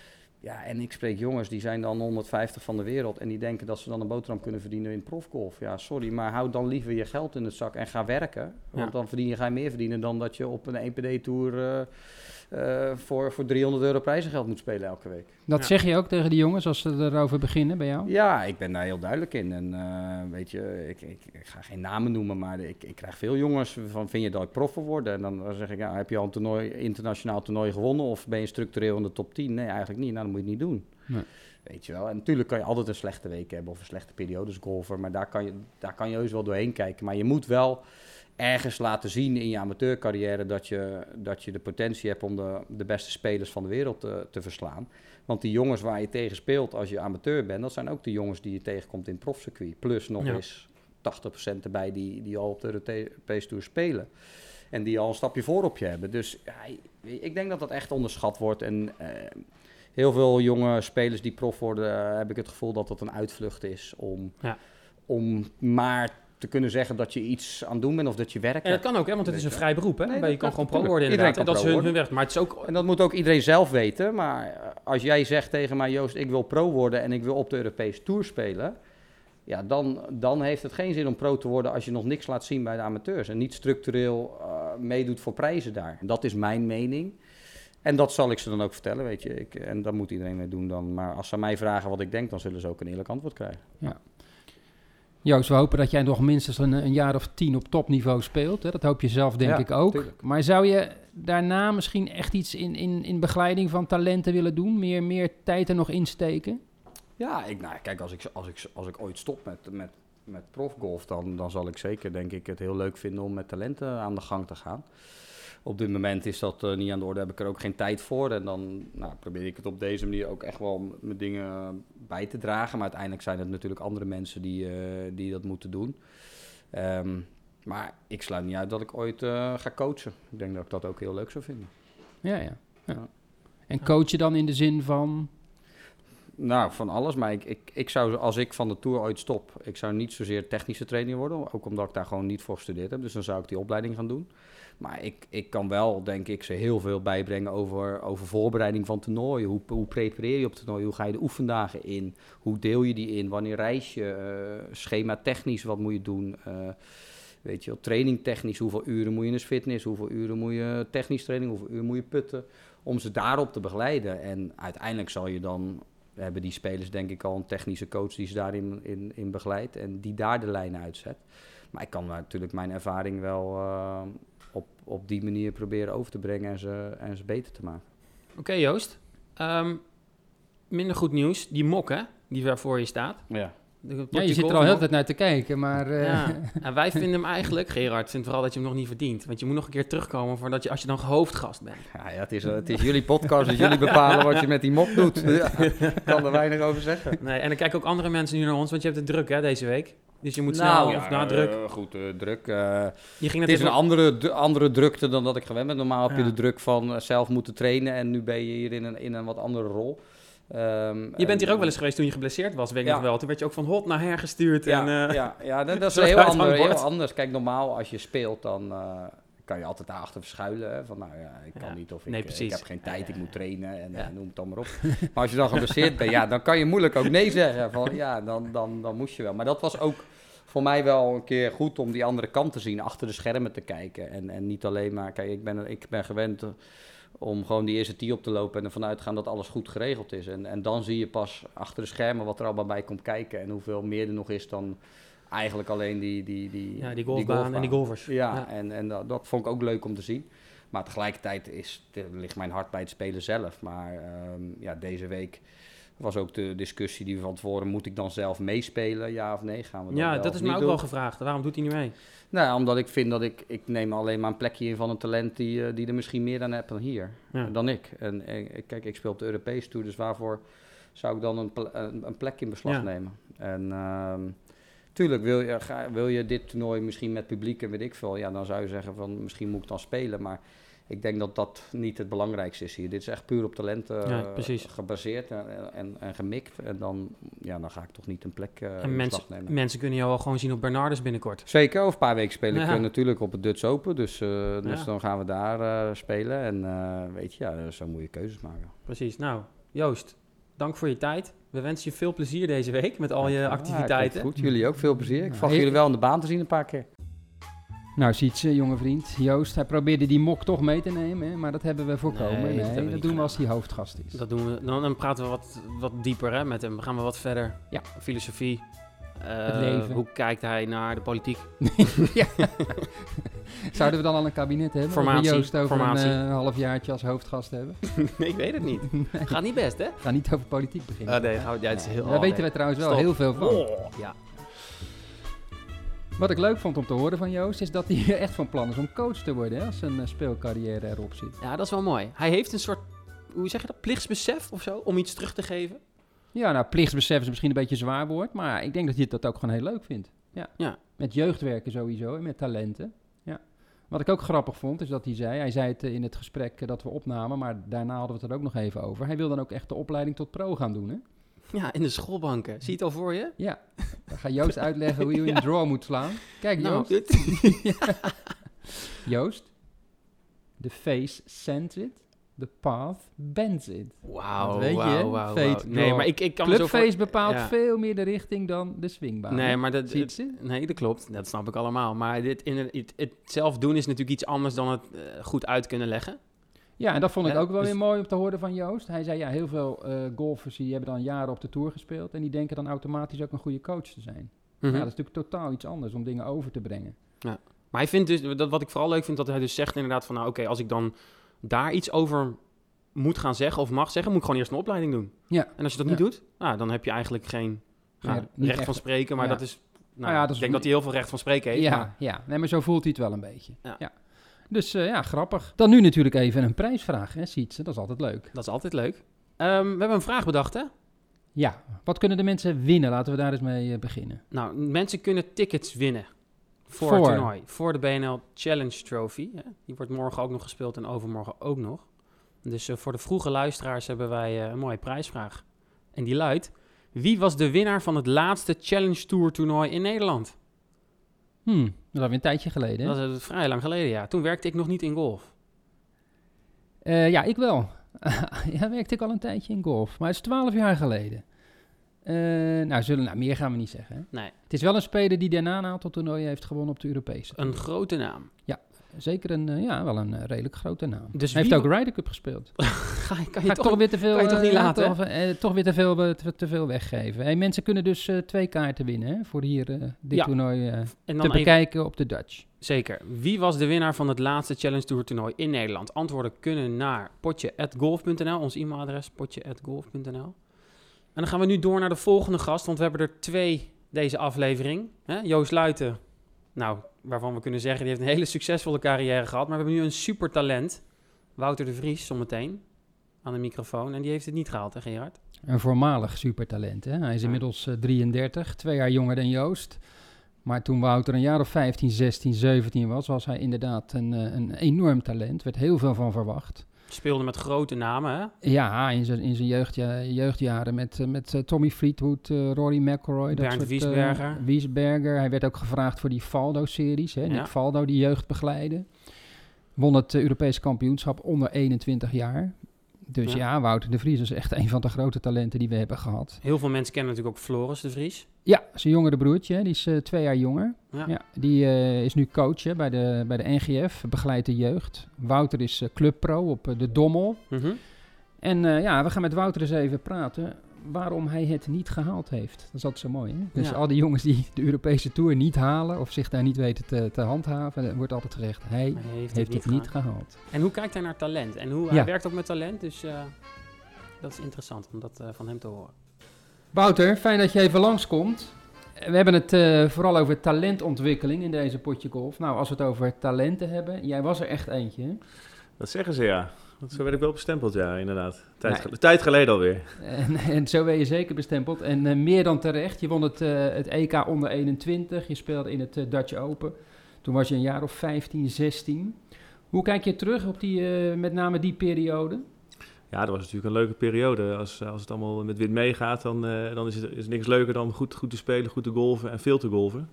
Ja, en ik spreek jongens, die zijn dan honderdvijftig van de wereld en die denken dat ze dan een boterham kunnen verdienen in profgolf. Ja, sorry, maar hou dan liever je geld in het zak en ga werken. Want Ja. dan verdien je, ga je meer verdienen dan dat je op een één P D-tour uh, uh, voor, voor driehonderd euro prijzengeld moet spelen elke week. Dat Ja. zeg je ook tegen die jongens als ze erover beginnen bij jou? Ja, ik ben daar heel duidelijk in. En uh, weet je, ik, ik, ik ga geen namen noemen, maar ik, ik krijg veel jongens van, vind je dat ik prof wil worden? En dan zeg ik, ja, heb je al een toernooi, internationaal toernooi gewonnen of ben je structureel in de top tien? Nee, eigenlijk niet. Nou, dan moet je het niet doen. Nee. Weet je wel. En natuurlijk kan je altijd een slechte week hebben of een slechte periode als golfer, maar daar kan je, daar kan je heus wel doorheen kijken. Maar je moet wel ergens laten zien in je amateurcarrière dat je, dat je de potentie hebt om de, de beste spelers van de wereld te, te verslaan. Want die jongens waar je tegen speelt als je amateur bent, dat zijn ook de jongens die je tegenkomt in het profcircuit. Plus nog Ja. eens tachtig procent erbij die, die al op de Europese Tour spelen. En die al een stapje voor op je hebben. Dus ja, ik denk dat dat echt onderschat wordt. En uh, heel veel jonge spelers die prof worden, uh, heb ik het gevoel dat dat een uitvlucht is om, Ja. om maar te kunnen zeggen dat je iets aan het doen bent of dat je werkt. En dat kan ook, hè, want het is een vrij beroep. Hè? Nee, Waarbij je dat kan kan gewoon pro natuurlijk. worden Iedereen inderdaad. En kan dat is pro hun, hun werk. Maar het is ook... En dat moet ook iedereen zelf weten. Maar uh, als jij zegt tegen mij, Joost, ik wil pro worden en ik wil op de Europese Tour spelen. Ja, dan, dan heeft het geen zin om pro te worden als je nog niks laat zien bij de amateurs. En niet structureel uh, meedoet voor prijzen daar. Dat is mijn mening. En dat zal ik ze dan ook vertellen, weet je. Ik, en daar moet iedereen mee doen dan. Maar als ze mij vragen wat ik denk, dan zullen ze ook een eerlijk antwoord krijgen. Ja. Joost, we hopen dat jij nog minstens een, een jaar of tien op topniveau speelt. Hè? Dat hoop je zelf denk Ja, ik ook. tuurlijk. Maar zou je daarna misschien echt iets in, in, in begeleiding van talenten willen doen? Meer, meer tijd er nog insteken? Ja, ik, nou, kijk, als ik, als ik, als ik ooit stop met, met, met profgolf, dan, dan zal ik zeker denk ik het heel leuk vinden om met talenten aan de gang te gaan. Op dit moment is dat uh, niet aan de orde, heb ik er ook geen tijd voor. En dan nou, probeer ik het op deze manier ook echt wel mijn dingen bij te dragen. Maar uiteindelijk zijn het natuurlijk andere mensen die, uh, die dat moeten doen. Um, maar ik sluit niet uit dat ik ooit uh, ga coachen. Ik denk dat ik dat ook heel leuk zou vinden. Ja, ja. ja. Ja. En coachen dan in de zin van... Nou, van alles. Maar ik, ik, ik zou, als ik van de Tour ooit stop, ik zou niet zozeer technische trainer worden. Ook omdat ik daar gewoon niet voor gestudeerd heb. Dus dan zou ik die opleiding gaan doen. Maar ik, ik kan wel, denk ik, ze heel veel bijbrengen over, over voorbereiding van toernooien. Hoe, hoe prepareer je op toernooien? Hoe ga je de oefendagen in? Hoe deel je die in? Wanneer reis je? Uh, schema technisch, wat moet je doen? Uh, weet je wel, training technisch. Hoeveel uren moet je in de fitness? Hoeveel uren moet je technisch training? Hoeveel uren moet je putten? Om ze daarop te begeleiden. En uiteindelijk zal je dan... hebben die spelers denk ik al een technische coach die ze daarin in, in begeleidt. En die daar de lijnen uitzet. Maar ik kan natuurlijk mijn ervaring wel... Uh, Op, op die manier proberen over te brengen en ze, en ze beter te maken. Oké, okay, Joost. Um, minder goed nieuws. Die mok, hè? Die daar voor je staat. Ja. De, ja, je zit er al heel tijd naar te kijken, maar... Uh... Ja. En wij vinden hem eigenlijk, Gerard, vindt vooral dat je hem nog niet verdient. Want je moet nog een keer terugkomen voordat je, als je dan hoofdgast bent. Ja, ja het, is, het is jullie podcast, dus jullie bepalen wat je met die mok doet. Ja, ik kan er weinig over zeggen. Nee, en dan kijken ook andere mensen nu naar ons, want je hebt het druk, hè, deze week. Dus je moet snel, nou, ja, of na druk. Uh, goed, uh, druk. Uh, je ging het is een andere, de, andere drukte dan dat ik gewend ben. Normaal heb je ja. de druk van uh, zelf moeten trainen en nu ben je hier in een, in een wat andere rol. Um, je bent hier ook wel eens geweest toen je geblesseerd was, weet ik ja. nog wel. Toen werd je ook van hot naar her gestuurd. Ja, en, uh, ja, ja dat, dat is heel, ander, heel anders. Kijk, normaal als je speelt, dan uh, kan je altijd daarachter verschuilen. Hè? Van nou ja, ik kan ja. niet of ik, nee, uh, ik heb geen tijd, ik moet trainen en ja. uh, noem het dan maar op. Maar als je dan geblesseerd bent, ja, dan kan je moeilijk ook nee zeggen. Van ja, dan, dan, dan moest je wel. Maar dat was ook... voor mij wel een keer goed om die andere kant te zien, achter de schermen te kijken. En, en niet alleen maar, kijk, ik ben, ik ben gewend uh, om gewoon die eerste tee op te lopen en ervan uit te gaan dat alles goed geregeld is. En, en dan zie je pas achter de schermen wat er allemaal bij komt kijken en hoeveel meer er nog is dan eigenlijk alleen die, die, die, ja, die, die golfbaan, golfbaan en die golfers. Ja, ja. en, en dat, dat vond ik ook leuk om te zien. Maar tegelijkertijd is, ligt mijn hart bij het spelen zelf. Maar um, ja, deze week... was ook de discussie die we van tevoren, moet ik dan zelf meespelen, ja of nee? Gaan we dat ja, wel dat is me me ook doen? wel gevraagd. Waarom doet hij niet mee? Nou, omdat ik vind dat ik, ik neem alleen maar een plekje in van een talent die, uh, die er misschien meer dan heb dan hier, ja. dan ik. En, en kijk, ik speel op de Europese Tour, dus waarvoor zou ik dan een, pl- een, een plek in beslag ja. nemen? En uh, tuurlijk, wil je, ga, wil je dit toernooi misschien met publiek en weet ik veel, ja, dan zou je zeggen van misschien moet ik dan spelen, maar... ik denk dat dat niet het belangrijkste is hier. Dit is echt puur op talent uh, ja, gebaseerd en, en, en gemikt. En dan, ja, dan ga ik toch niet een plek uh, in beslag nemen. Mensen kunnen jou wel gewoon zien op Bernardus binnenkort. Zeker, over een paar weken speel ik ja. uh, natuurlijk op het Dutch Open. Dus, uh, dus ja. dan gaan we daar uh, spelen. En uh, weet je, ja, zo moet je keuzes maken. Precies. Nou, Joost, dank voor je tijd. We wensen je veel plezier deze week met al je ja, activiteiten. Ja, goed, jullie ook veel plezier. Ik verwacht jullie wel aan de baan te zien een paar keer. Nou, ziet ze, jonge vriend. Joost, hij probeerde die mok toch mee te nemen, hè? Maar dat hebben we voorkomen. Nee, nee, dat, dat we doen we als hij hoofdgast is. Dat doen we. Dan, dan praten we wat, wat dieper hè, met hem. Dan gaan we wat verder. Ja. Filosofie. Uh, het leven. Hoe kijkt hij naar de politiek? ja. Zouden we dan al een kabinet hebben? Formatie. Of Joost over Formatie. een uh, halfjaartje als hoofdgast hebben? nee, ik weet het niet. nee. Gaat niet best, hè? Ga niet over politiek beginnen. Oh, nee, ja, het is heel, Daar oh, weten nee. wij trouwens wel Stop. heel veel van. Oh, ja. Wat ik leuk vond om te horen van Joost, is dat hij echt van plan is om coach te worden, hè, als zijn uh, speelcarrière erop zit. Ja, dat is wel mooi. Hij heeft een soort, hoe zeg je dat, plichtsbesef of zo, om iets terug te geven. Ja, nou, plichtsbesef is misschien een beetje een zwaar woord, maar ik denk dat hij dat ook gewoon heel leuk vindt. Ja. ja. Met jeugdwerken sowieso en met talenten. Ja. Wat ik ook grappig vond, is dat hij zei, hij zei het in het gesprek uh, dat we opnamen, maar daarna hadden we het er ook nog even over. Hij wil dan ook echt de opleiding tot pro gaan doen, hè? Ja, in de schoolbanken. Zie je het al voor je? Ja. Dan ga Joost uitleggen hoe je ja. een draw moet slaan. Kijk, Joost. Nou, ja. Joost. De face sends it. The path bends it. Wauw, Dat weet je, wauw, wauw, fate wauw. Nee, draw. maar ik, ik kan me zo Clubface voor- bepaalt ja. veel meer de richting dan de swingbaan. Nee, maar dat, Zie je het, het? nee, dat klopt. Dat snap ik allemaal. Maar dit, in het, het, het zelf doen is natuurlijk iets anders dan het uh, goed uit kunnen leggen. Ja, en dat vond ik Ja, ook wel dus- weer mooi om te horen van Joost. Hij zei, ja, heel veel uh, golfers die hebben dan jaren op de Tour gespeeld... en die denken dan automatisch ook een goede coach te zijn. Mm-hmm. Ja, dat is natuurlijk totaal iets anders om dingen over te brengen. Maar hij vindt dus, dat, wat ik vooral leuk vind, dat hij dus zegt inderdaad van... nou oké, okay, als ik dan daar iets over moet gaan zeggen of mag zeggen... moet ik gewoon eerst een opleiding doen. Ja. En als je dat niet Ja. doet, nou, dan heb je eigenlijk geen nou, Ja, niet recht echt- van spreken. Maar ja. dat is... Nou, Nou ja, dat is ik denk niet- dat hij heel veel recht van spreken heeft. Ja, maar- ja. Nee, maar zo voelt hij het wel een beetje. Ja. Ja. Dus uh, ja, grappig. Dan nu natuurlijk even een prijsvraag, hè, Sietse. Dat is altijd leuk. Dat is altijd leuk. Um, we hebben een vraag bedacht, hè? Ja, wat kunnen de mensen winnen? Laten we daar eens mee uh, beginnen. Nou, mensen kunnen tickets winnen voor, Voor? het toernooi. Voor de B N L Challenge Trophy. Hè? Die wordt morgen ook nog gespeeld en overmorgen ook nog. Dus uh, voor de vroege luisteraars hebben wij uh, een mooie prijsvraag. En die luidt: wie was de winnaar van het laatste Challenge Tour toernooi in Nederland? Hmm, dat is alweer een tijdje geleden, hè? Dat is uh, vrij lang geleden, ja. Toen werkte ik nog niet in golf. Uh, ja, ik wel. Ja, werkte ik al een tijdje in golf. Maar het is twaalf jaar geleden. Uh, nou, zullen, nou, meer gaan we niet zeggen. Hè? Nee. Het is wel een speler die daarna een aantal toernooien heeft gewonnen op de Europese. Een grote naam. Ja, zeker een, uh, ja, wel een uh, redelijk grote naam. Dus Hij wie heeft ook Ryder Cup gespeeld. Ga, kan je Ga ik toch... toch weer te veel, kan je toch niet uh, laten, toch, uh, toch weer te veel, uh, te, te veel weggeven. Hey, mensen kunnen dus uh, twee kaarten winnen hè, voor hier uh, dit Ja. toernooi uh, en dan te even... bekijken op de Dutch. Zeker. Wie was de winnaar van het laatste Challenge Tour toernooi in Nederland? Antwoorden kunnen naar potje at golf punt n l, ons e-mailadres potje at golf punt n l. En dan gaan we nu door naar de volgende gast, want we hebben er twee deze aflevering. Hè? Joost Luiten, nou, waarvan we kunnen zeggen, die heeft een hele succesvolle carrière gehad. Maar we hebben nu een supertalent, Wouter de Vries, zometeen, aan de microfoon. En die heeft het niet gehaald, hè Gerard? Een voormalig supertalent. Hè? Hij is Ja. inmiddels uh, drieëndertig, twee jaar jonger dan Joost. Maar toen Wouter een jaar of vijftien, zestien, zeventien was, was hij inderdaad een, uh, een enorm talent. Er werd heel veel van verwacht. Speelde met grote namen, hè? Ja, in zijn, in zijn jeugdja, jeugdjaren met, uh, met uh, Tommy Fleetwood, uh, Rory McIlroy. dat Bernd soort, uh, Wiesberger. Wiesberger. Hij werd ook gevraagd voor die Faldo-series. Hè? Ja. Nick Faldo, die jeugd begeleidde. Won het uh, Europese kampioenschap onder eenentwintig jaar. Dus Ja. ja. Wouter de Vries is echt een van de grote talenten die we hebben gehad. Heel veel mensen kennen natuurlijk ook Floris de Vries. Ja, zijn jongere broertje, hè, die is uh, twee jaar jonger. Ja. Ja, die uh, is nu coach hè, bij, de, bij de N G F, begeleidt de jeugd. Wouter is uh, clubpro op uh, de Dommel. Mm-hmm. En uh, ja, we gaan met Wouter eens even praten waarom hij het niet gehaald heeft. Dat is altijd zo mooi, hè? Dus Ja. al die jongens die de Europese Tour niet halen of zich daar niet weten te, te handhaven, er wordt altijd gezegd, hij Hij heeft, heeft het niet gehaald. gehaald. En hoe kijkt hij naar talent? En hoe, Ja. hij werkt ook met talent, dus uh, dat is interessant om dat uh, van hem te horen. Wouter, fijn dat je even langskomt. We hebben het uh, vooral over talentontwikkeling in deze potje golf. Nou, als we het over talenten hebben, jij was er echt eentje, hè? Dat zeggen ze, ja. Want zo werd ik wel bestempeld, ja, inderdaad. Tijd, Nee. ge- tijd geleden alweer. En, en zo ben je zeker bestempeld. En uh, meer dan terecht. Je won het, uh, het E K onder eenentwintig. Je speelde in het uh, Dutch Open. Toen was je een jaar of vijftien, zestien. Hoe kijk je terug op die, uh, met name die periode? Ja, dat was natuurlijk een leuke periode. Als, als het allemaal met wit meegaat, dan, uh, dan is het is niks leuker dan goed, goed te spelen, goed te golven en veel te golven.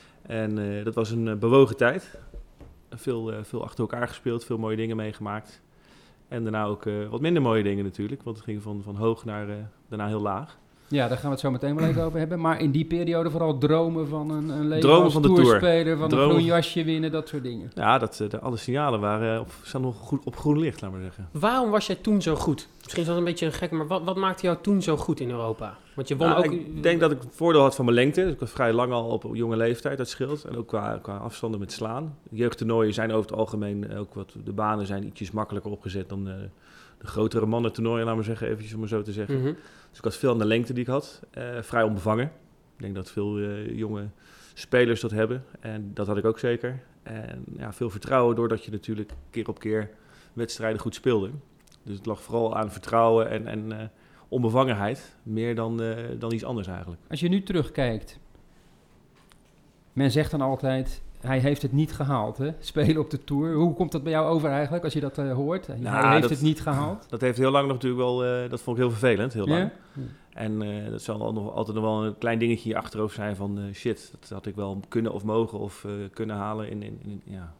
En uh, dat was een uh, bewogen tijd. Veel, uh, veel achter elkaar gespeeld, veel mooie dingen meegemaakt. En daarna ook uh, wat minder mooie dingen natuurlijk, want het ging van, van hoog naar uh, daarna heel laag. Ja, daar gaan we het zo meteen wel even over hebben. Maar in die periode vooral dromen van een, een leven Dromen als van de Tour. tourspeler, van Dromen. een groen jasje winnen, dat soort dingen. Ja, dat, uh, de, alle signalen waren, uh, op, staan nog goed op groen licht, laat maar zeggen. Waarom was jij toen zo goed? Misschien is dat een beetje gek, maar wat, wat maakte jou toen zo goed in Europa? Want je won Nou, ook... ik denk dat ik het voordeel had van mijn lengte. Dus ik was vrij lang al op jonge leeftijd, dat scheelt. En ook qua, qua afstanden met slaan. Jeugdtoernooien zijn over het algemeen ook wat... De banen zijn ietsjes makkelijker opgezet dan uh, de grotere mannentoernooien, laat maar zeggen, eventjes om het zo te zeggen. Mhm. Dus ik had veel aan de lengte die ik had. Uh, vrij onbevangen. Ik denk dat veel uh, jonge spelers dat hebben. En dat had ik ook zeker. En ja, veel vertrouwen doordat je natuurlijk keer op keer wedstrijden goed speelde. Dus het lag vooral aan vertrouwen en... en uh, onbevangenheid, meer dan, uh, dan iets anders eigenlijk. Als je nu terugkijkt, men zegt dan altijd, hij heeft het niet gehaald, hè? Spelen op de Tour. Hoe komt dat bij jou over eigenlijk, als je dat uh, hoort? Nou, hij heeft dat, het niet gehaald. Dat heeft heel lang nog natuurlijk wel, uh, dat vond ik heel vervelend, heel lang. Ja? En uh, dat zal nog, altijd nog wel een klein dingetje in je achterhoofd zijn van uh, shit, dat had ik wel kunnen of mogen of uh, kunnen halen in, in, in, ja,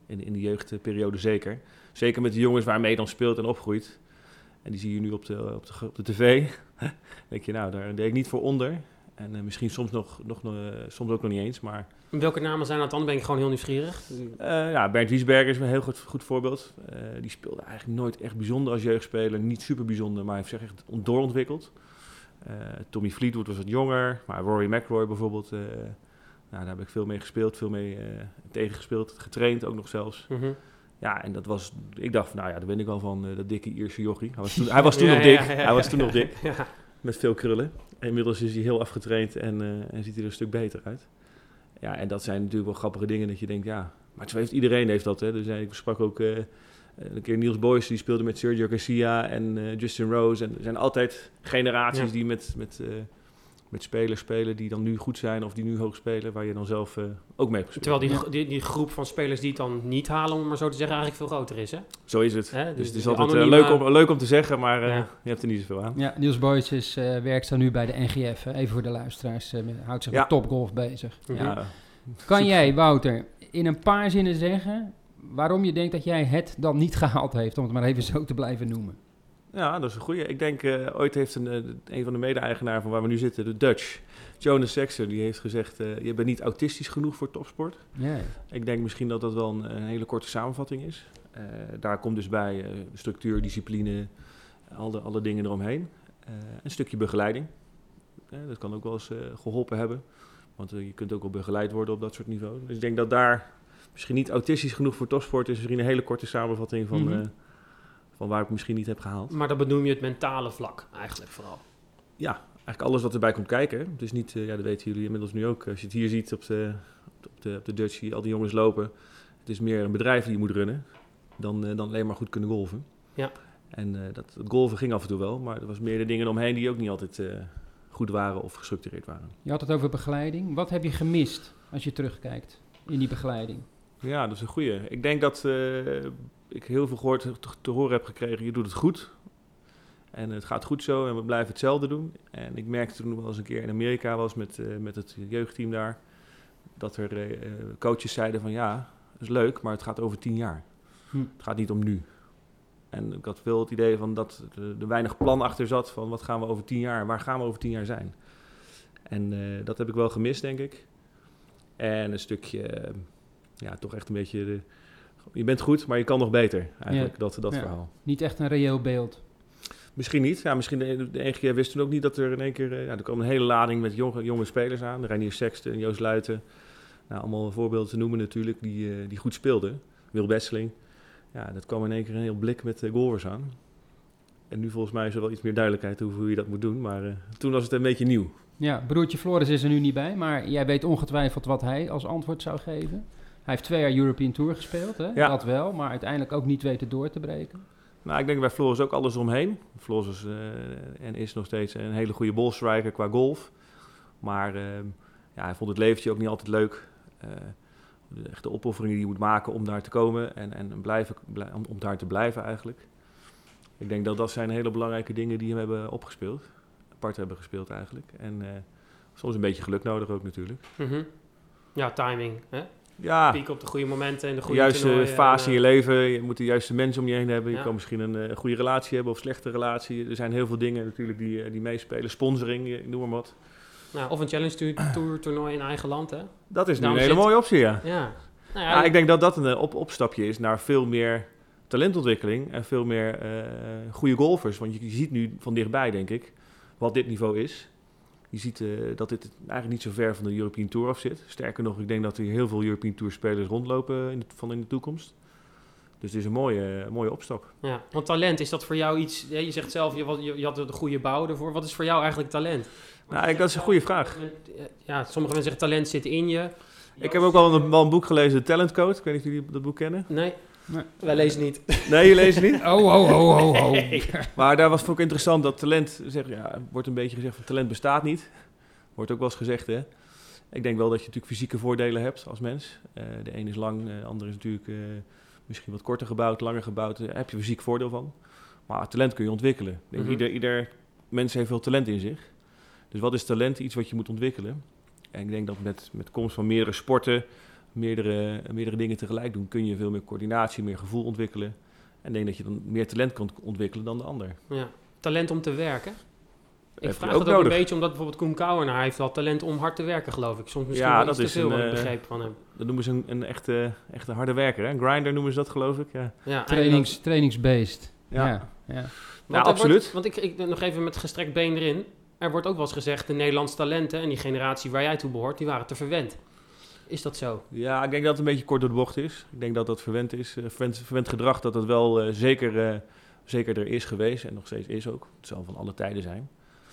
in, in de jeugdperiode zeker. Zeker met de jongens waarmee je dan speelt en opgroeit. En die zie je nu op de, op de, op de tv. Dan denk je, nou, daar deed ik niet voor onder. En uh, misschien soms, nog, nog, uh, soms ook nog niet eens, maar... Welke namen zijn dat dan? Ben ik gewoon heel nieuwsgierig. Uh, ja, Bernd Wiesberger is een heel goed, goed voorbeeld. Uh, die speelde eigenlijk nooit echt bijzonder als jeugdspeler. Niet super bijzonder, maar hij heeft zich echt doorontwikkeld. Uh, Tommy Fleetwood was wat jonger, maar Rory McIlroy bijvoorbeeld... Uh, nou, daar heb ik veel mee gespeeld, veel mee uh, tegengespeeld, getraind ook nog zelfs. Mm-hmm. Ja, en dat was... Ik dacht van, nou ja, daar ben ik wel van, uh, dat dikke Ierse jochie. Hij was toen, hij was toen ja, nog dik, ja, ja, ja, hij was toen ja, nog dik. Ja. Met veel krullen. En inmiddels is hij heel afgetraind en, uh, en ziet hij er een stuk beter uit. Ja, en dat zijn natuurlijk wel grappige dingen dat je denkt, ja... Maar zo heeft iedereen heeft dat, hè. Dus ik sprak ook uh, een keer Niels Boyce, die speelde met Sergio Garcia en uh, Justin Rose. En er zijn altijd generaties ja. die met, met, uh, met spelers spelen die dan nu goed zijn of die nu hoog spelen, waar je dan zelf uh, ook mee hebt gespeeld. Terwijl die, die, die groep van spelers die het dan niet halen, om het maar zo te zeggen, eigenlijk veel groter is, hè? Zo is het. Hè? Dus, dus het is die altijd anonieme... uh, leuk, om, leuk om te zeggen, maar uh, ja. je hebt er niet zoveel aan. Ja, Niels Boyce is uh, werkzaam nu bij de N G F. Hè? Even voor de luisteraars. Uh, houdt zich ja. met topgolf bezig. Mm-hmm. Ja. Ja. Kan jij, Wouter, in een paar zinnen zeggen waarom je denkt dat jij het dan niet gehaald heeft, om het maar even zo te blijven noemen? Ja, dat is een goeie. Ik denk, uh, ooit heeft een, uh, een van de mede-eigenaren van waar we nu zitten, de Dutch, Jonas Sexer, die heeft gezegd, uh, je bent niet autistisch genoeg voor topsport. Ja. Ik denk misschien dat dat wel een, een hele korte samenvatting is. Uh, daar komt dus bij uh, structuur, discipline, alle, alle dingen eromheen. Uh, een stukje begeleiding. Uh, dat kan ook wel eens uh, geholpen hebben. Want uh, je kunt ook wel begeleid worden op dat soort niveau. Dus ik denk dat daar misschien niet autistisch genoeg voor topsport is. Misschien een hele korte samenvatting van, mm-hmm. uh, van waar ik misschien niet heb gehaald. Maar dan benoem je het mentale vlak eigenlijk vooral. Ja, eigenlijk alles wat erbij komt kijken. Het is niet, uh, ja, dat weten jullie inmiddels nu ook. Als je het hier ziet op de, op de, op de Dutch, zie je al die jongens lopen. Het is meer een bedrijf die je moet runnen dan, uh, dan alleen maar goed kunnen golven. Ja. En uh, dat, het golven ging af en toe wel, maar er was meer de dingen omheen die ook niet altijd uh, goed waren of gestructureerd waren. Je had het over begeleiding. Wat heb je gemist als je terugkijkt in die begeleiding? Ja, dat is een goeie. Ik denk dat uh, ik heel veel gehoord te, te horen heb gekregen, je doet het goed. En het gaat goed zo en we blijven hetzelfde doen. En ik merkte toen wel eens een keer in Amerika was met, uh, met het jeugdteam daar, dat er uh, coaches zeiden van ja, dat is leuk, maar het gaat over tien jaar. Hm. Het gaat niet om nu. En ik had veel het idee van dat er weinig plan achter zat van wat gaan we over tien jaar, waar gaan we over tien jaar zijn. En uh, dat heb ik wel gemist, denk ik. En een stukje, uh, ja, toch echt een beetje, de, je bent goed, maar je kan nog beter, eigenlijk, ja. dat, dat ja. verhaal. Niet echt een reëel beeld. Misschien niet. Ja, misschien de, de N G F wist toen ook niet dat er in één keer, uh, ja, er kwam een hele lading met jonge, jonge spelers aan. Reinier Sexton en Joost Luiten. Nou, allemaal voorbeelden te noemen natuurlijk, die, uh, die goed speelden. Wil Besseling. Ja, dat kwam in één keer een heel blik met uh, golfers aan. En nu volgens mij is er wel iets meer duidelijkheid over hoe je dat moet doen. Maar uh, toen was het een beetje nieuw. Ja, broertje Floris is er nu niet bij. Maar jij weet ongetwijfeld wat hij als antwoord zou geven. Hij heeft twee jaar European Tour gespeeld, hè? Ja. Dat wel. Maar uiteindelijk ook niet weten door te breken. Nou, ik denk bij Floris ook alles omheen. Floris is, uh, en is nog steeds een hele goede ballstriker qua golf. Maar uh, ja, hij vond het leventje ook niet altijd leuk. Uh, de echte opofferingen die je moet maken om daar te komen en, en blijven, blij, om, om daar te blijven eigenlijk. Ik denk dat dat zijn hele belangrijke dingen die hem hebben opgespeeld. Apart hebben gespeeld eigenlijk. En uh, soms een beetje geluk nodig ook natuurlijk. Mm-hmm. Ja, timing. Hè? Ja. Piek op de goede momenten en de de goede juiste toernooien fase en, in je leven. Je moet de juiste mensen om je heen hebben. Je ja. kan misschien een uh, goede relatie hebben of slechte relatie. Er zijn heel veel dingen natuurlijk die, uh, die meespelen. Sponsoring, noem maar wat. Nou, of een Challenge Tour toernooi in eigen land, hè? Dat is nu Daarom een hele zit... mooie optie, ja. Ja. Nou ja, ja, ik denk dat dat een op opstapje is naar veel meer talentontwikkeling en veel meer uh, goede golfers. Want je, je ziet nu van dichtbij, denk ik, wat dit niveau is. Je ziet uh, dat dit eigenlijk niet zo ver van de European Tour af zit. Sterker nog, ik denk dat er heel veel European Tour spelers rondlopen in de, van in de toekomst. Dus het is een mooie, uh, mooie opstap. Ja, want talent, is dat voor jou iets... Ja, je zegt zelf, je, je, je had de goede bouw ervoor. Wat is voor jou eigenlijk talent? Nou, ik, dat is een goede vraag. Ja, sommige mensen zeggen talent zit in je. Ik heb ook wel een, wel een boek gelezen, Talent Code. Ik weet niet of jullie dat boek kennen. Nee, nee. Wij lezen niet. Nee, je leest niet? Oh, oh, oh, oh, oh. Nee. Maar daar was het ook interessant dat talent, zeg, ja, wordt een beetje gezegd van talent bestaat niet. Wordt ook wel eens gezegd, hè. Ik denk wel dat je natuurlijk fysieke voordelen hebt als mens. Uh, de een is lang, de ander is natuurlijk uh, misschien wat korter gebouwd, langer gebouwd. Daar heb je fysiek voordeel van. Maar talent kun je ontwikkelen. Ik denk, mm-hmm. ieder, ieder mens heeft veel talent in zich. Dus wat is talent? Iets wat je moet ontwikkelen. En ik denk dat met, met komst van meerdere sporten, meerdere, meerdere dingen tegelijk doen, kun je veel meer coördinatie, meer gevoel ontwikkelen. En ik denk dat je dan meer talent kan ontwikkelen dan de ander. Ja. Talent om te werken. Ik Heb vraag je ook het ook nodig. een beetje omdat bijvoorbeeld Koen Kouwenaar, hij heeft wel talent om hard te werken, geloof ik. Soms misschien Ja, wel dat iets te is veel, een, wat ik eh, begrepen van hem. Dat noemen ze een, een echte, echte harde werker. Hè? Een grinder noemen ze dat, geloof ik. Ja, Ja, Trainings, trainingsbeest. Ja. Ja. Ja. Want Ja, er absoluut. Wordt, want ik, ik nog even met gestrekt been erin. Er wordt ook wel eens gezegd, de Nederlandse talenten en die generatie waar jij toe behoort, die waren te verwend. Is dat zo? ja, ik denk dat het een beetje kort door de bocht is. Ik denk dat dat verwend is. Uh, verwend, verwend gedrag, dat dat wel uh, zeker, uh, zeker er is geweest en nog steeds is ook. Het zal van alle tijden zijn.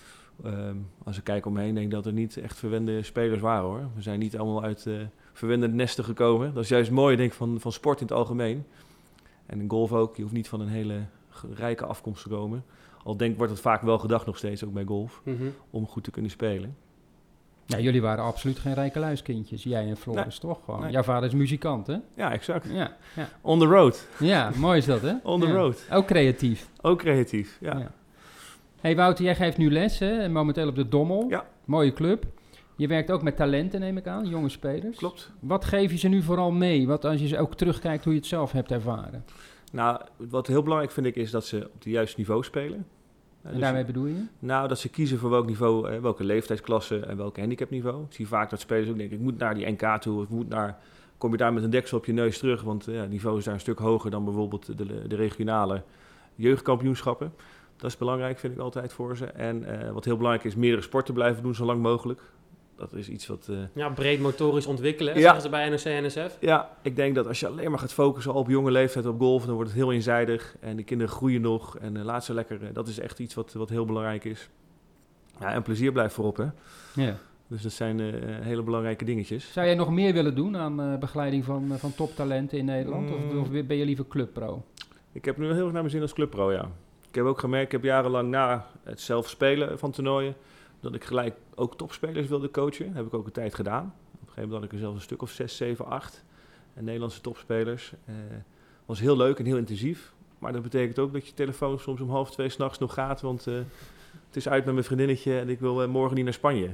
Um, als ik kijk omheen, denk ik dat er niet echt verwende spelers waren, hoor. We zijn niet allemaal uit uh, verwende nesten gekomen. Dat is juist mooi, denk ik, van, van sport in het algemeen. En in golf ook. Je hoeft niet van een hele rijke afkomst te komen. Al denk, wordt het vaak wel gedacht nog steeds, ook bij golf, Mm-hmm. om goed te kunnen spelen. Ja, jullie waren absoluut geen rijke luiskindjes. Jij en Floris, Nee. toch? Gewoon. Nee. Jouw vader is muzikant, hè? Ja, exact. Ja, ja. On the road. Ja, mooi is dat, hè? On the Ja. road. Ook creatief. Ook creatief, ja. Ja. Hey Wouter, jij geeft nu les, hè? Momenteel op de Dommel. Ja. Mooie club. Je werkt ook met talenten, neem ik aan, jonge spelers. Klopt. Wat geef je ze nu vooral mee? Wat als je ze ook terugkijkt hoe je het zelf hebt ervaren? Nou, wat heel belangrijk vind ik is dat ze op het juiste niveau spelen. Uh, En dus- daarmee bedoel je? Nou, dat ze kiezen voor welk niveau, eh, welke leeftijdsklasse en welk handicapniveau. Ik zie vaak dat spelers ook denken, ik moet naar die N K toe, of moet naar, kom je daar met een deksel op je neus terug, want eh, ja, het niveau is daar een stuk hoger dan bijvoorbeeld de, de regionale jeugdkampioenschappen. Dat is belangrijk, vind ik altijd voor ze. En uh, wat heel belangrijk is, meerdere sporten blijven doen zo lang mogelijk. Dat is iets wat... Uh, Ja, breed motorisch ontwikkelen, Ja. zeggen ze bij N O C en N S F. ja, ik denk dat als je alleen maar gaat focussen al op jonge leeftijd op golf, dan wordt het heel eenzijdig. En de kinderen groeien nog en uh, laat ze lekker... Uh, dat is echt iets wat, wat heel belangrijk is. Ja, en plezier blijft voorop, hè. Ja. Dus dat zijn uh, hele belangrijke dingetjes. Zou jij nog meer willen doen aan uh, begeleiding van, uh, van toptalenten in Nederland? Of, Mm. of ben je liever clubpro? Ik heb nu heel erg naar mijn zin als clubpro, ja. Ik heb ook gemerkt, ik heb jarenlang na het zelf spelen van toernooien, dat ik gelijk ook topspelers wilde coachen. Dat heb ik ook een tijd gedaan. Op een gegeven moment had ik er zelfs een stuk of zes, zeven, acht. En Nederlandse topspelers. Uh, was heel leuk en heel intensief. Maar dat betekent ook dat je telefoon soms om half twee 's nachts nog gaat, want uh, het is uit met mijn vriendinnetje en ik wil uh, morgen niet naar Spanje.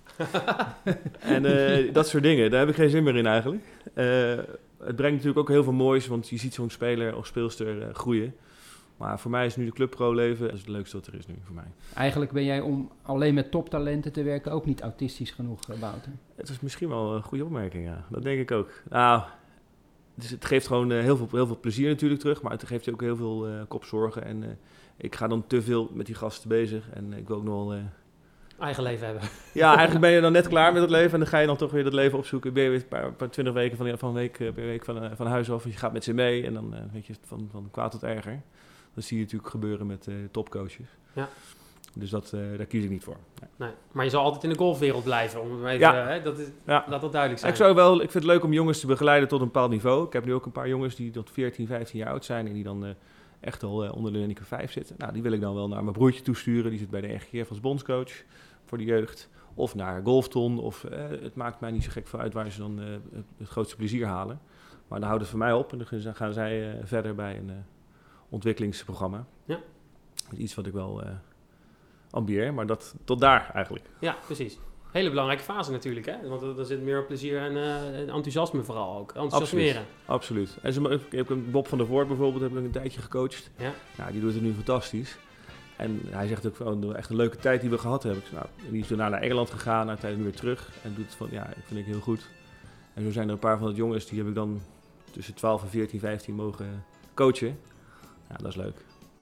en uh, dat soort dingen, daar heb ik geen zin meer in eigenlijk. Uh, het brengt natuurlijk ook heel veel moois, want je ziet zo'n speler of speelster uh, groeien. Maar voor mij is nu de clubpro leven, dat is het leukste wat er is nu voor mij. Eigenlijk ben jij om alleen met toptalenten te werken ook niet autistisch genoeg, uh, Wouter. Het is misschien wel een goede opmerking, ja. Dat denk ik ook. Nou, dus het geeft gewoon uh, heel, veel, heel veel plezier natuurlijk terug, maar het geeft je ook heel veel uh, kopzorgen. En uh, ik ga dan te veel met die gasten bezig en uh, ik wil ook nog wel... Uh, Eigen leven hebben. Ja, eigenlijk ben je dan net klaar met het leven en dan ga je dan toch weer dat leven opzoeken. Ben je weer een paar, paar twintig weken van, van, week, uh, per week van, uh, van huis af en je gaat met ze mee en dan uh, weet je van, van kwaad tot erger. Dat zie je natuurlijk gebeuren met uh, topcoaches. Ja. Dus dat, uh, daar kies ik niet voor. Nee. Nee, maar je zal altijd in de golfwereld blijven, om het even, Ja. uh, hè, dat is, Ja. laat dat duidelijk zijn. Ik, zou wel, ik vind het leuk om jongens te begeleiden tot een bepaald niveau. Ik heb nu ook een paar jongens die tot veertien, vijftien jaar oud zijn en die dan uh, echt al uh, onder de handicap vijf zitten. Nou, die wil ik dan wel naar mijn broertje toesturen. Die zit bij de R G F als bondscoach voor de jeugd. Of naar Golfton. Of, uh, het maakt mij niet zo gek veel uit waar ze dan uh, het grootste plezier halen. Maar dan houdt het voor mij op en dan gaan zij uh, verder bij een uh, ontwikkelingsprogramma. Ja. Dat is iets wat ik wel uh, ambieer, maar dat tot daar eigenlijk. Ja, precies. Hele belangrijke fase natuurlijk, hè? Want er, er zit meer plezier en uh, enthousiasme vooral ook. Enthousiasmeren. Absoluut. En ze, ik heb een Bob van der Voort bijvoorbeeld, heb ik een tijdje gecoacht. Ja. Nou, die doet het nu fantastisch. En hij zegt ook van, echt een leuke tijd die we gehad hebben. Nou, die is daarna naar Engeland gegaan, uiteindelijk nu weer terug. En doet het van, ja, dat vind ik heel goed. En zo zijn er een paar van de jongens, die heb ik dan tussen twaalf en veertien, vijftien mogen coachen. Ja, dat is leuk.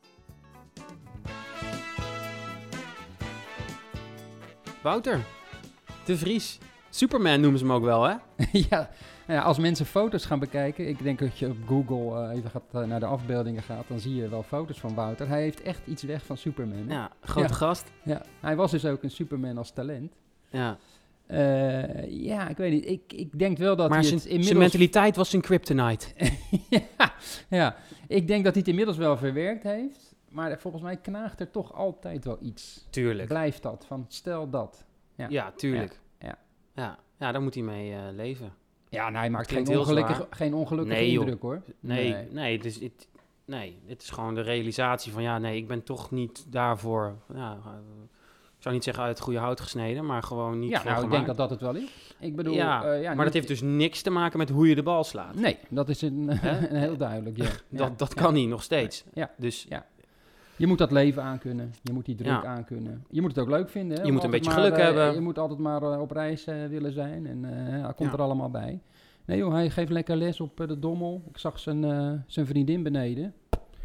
Wouter, de Vries. Superman noemen ze hem ook wel, hè? ja, ja, als mensen foto's gaan bekijken, ik denk dat je op Google uh, even gaat, uh, naar de afbeeldingen gaat, dan zie je wel foto's van Wouter. Hij heeft echt iets weg van Superman. Hè? Ja, grote Ja. gast. Ja, hij was dus ook een Superman als talent. Ja. Uh, ja, ik weet niet. Ik, ik denk wel dat Maar hij zijn, het inmiddels... zijn mentaliteit was zijn kryptonite. ja, ja, ik denk dat hij het inmiddels wel verwerkt heeft. Maar volgens mij knaagt er toch altijd wel iets. Tuurlijk. Blijft dat, van stel dat. Ja, Ja. tuurlijk. Ja. Ja, ja daar moet hij mee uh, leven. Ja, nou, hij maakt Klinkt geen heel ongelukkig, zwaar. geen ongelukkige Nee, joh. indruk, hoor. Nee, Nee. nee, het is, het, nee, het is gewoon de realisatie van... ja, nee, ik ben toch niet daarvoor... Ja, uh, Ik zou niet zeggen uit het goede hout gesneden, maar gewoon niet Ja, veel nou, ik denk gemaakt. dat dat het wel is. Ik bedoel, ja, eh, ja, maar niet- dat heeft dus niks te maken met hoe je de bal slaat. Nee, dat is een, Hè? een heel duidelijk, ja. Dat, Ja, dat ja. kan niet, nog steeds. Ja. Dus Ja. Je moet dat leven aankunnen. Je moet die druk Ja. aankunnen. Je moet het ook leuk vinden. Hè? Je om moet een altijd beetje maar, geluk eh, hebben. Je moet altijd maar uh, op reis uh, willen zijn. En uh, hij komt Ja. er allemaal bij. Nee joh, hij geeft lekker les op uh, de Dommel. Ik zag zijn, uh, zijn vriendin beneden.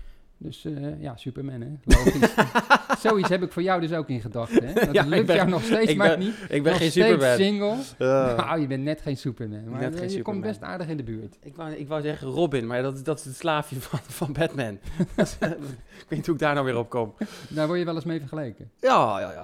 Dus uh, ja, Superman hè. Logisch. Zoiets heb ik voor jou dus ook in gedachten. Hè? Dat Ja, lukt ik ben- jou nog steeds ik maar ben- niet. ik ben nog geen steeds Superman. single. Ja. Nou, je bent net geen Superman. Maar Net uh, geen je Superman. komt best aardig in de buurt. Ik wou, ik wou zeggen Robin, maar dat, dat is het slaafje van, van Batman. ik weet niet hoe ik daar nou weer op kom. Daar word je wel eens mee vergeleken. Ja, ja, ja.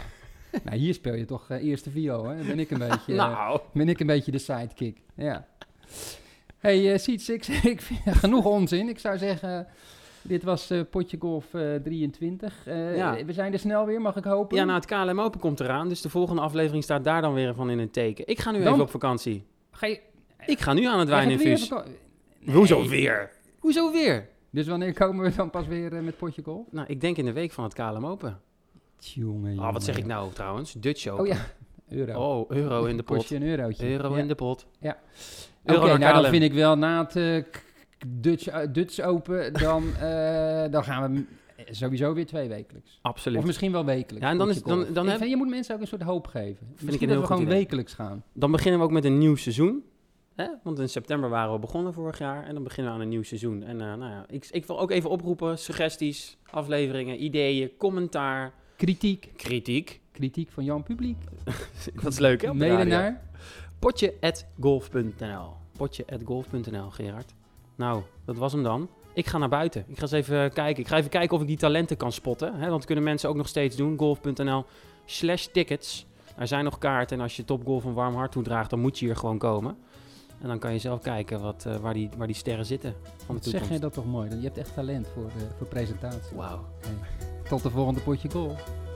Nou, hier speel je toch uh, eerste viool, hè? Dan ben ik een beetje... uh, Nou, Ben ik een beetje de sidekick, ja. Hey, uh, Siets, ik, ik vind genoeg onzin. Ik zou zeggen, dit was uh, Potje Golf uh, drieëntwintig. Uh, Ja. We zijn er snel weer, mag ik hopen? ja, nou het K L M Open komt eraan, dus de volgende aflevering staat daar dan weer van in een teken. Ik ga nu Dan- even op vakantie. Ga je... Ik ga nu aan het Jij gaat weer wijninfuus. vaka- Hoezo Nee. weer? Hoezo weer? Dus wanneer komen we dan pas weer uh, met Potje Golf? Nou, ik denk in de week van het K L M Open. Jongen, Ah, jongen. wat zeg ik nou trouwens? Dutch Open. Oh ja, euro. Oh, euro in de Kost pot. je een eurotje. Euro Ja. in de pot. Ja. Euro Oké, naar nou K L M. dan vind ik wel na het uh, k- Dutch, uh, Dutch Open, dan, uh, dan gaan we m- sowieso weer twee wekelijks. Absoluut. Of misschien wel wekelijks. Ja, en dan Potje is- dan- Golf. dan Ik heb- vind, je moet mensen ook een soort hoop geven. Misschien ik een dat heel we goed gewoon idee. wekelijks gaan. Dan beginnen we ook met een nieuw seizoen. Hè? Want in september waren we begonnen vorig jaar. En dan beginnen we aan een nieuw seizoen. En uh, nou ja, ik, ik wil ook even oproepen. Suggesties, afleveringen, ideeën, commentaar, Kritiek. kritiek. Kritiek van Jan Publiek. Dat is leuk hè? op de Mede radio. naar... potje at golf punt n l. potje at golf punt n l, Gerard. Nou, dat was hem dan. Ik ga naar buiten. Ik ga eens even kijken. Ik ga even kijken of ik die talenten kan spotten. Hè? Want dat kunnen mensen ook nog steeds doen. golf punt n l slash tickets. Er zijn nog kaarten. En als je Topgolf een warm hart toedraagt, dan moet je hier gewoon komen. En dan kan je zelf kijken wat, uh, waar, die, waar die sterren zitten van de Wat toekomst. zeg je dat toch mooi? Je hebt echt talent voor, uh, voor presentatie. Wauw. Hey. Tot de volgende Potje Golf.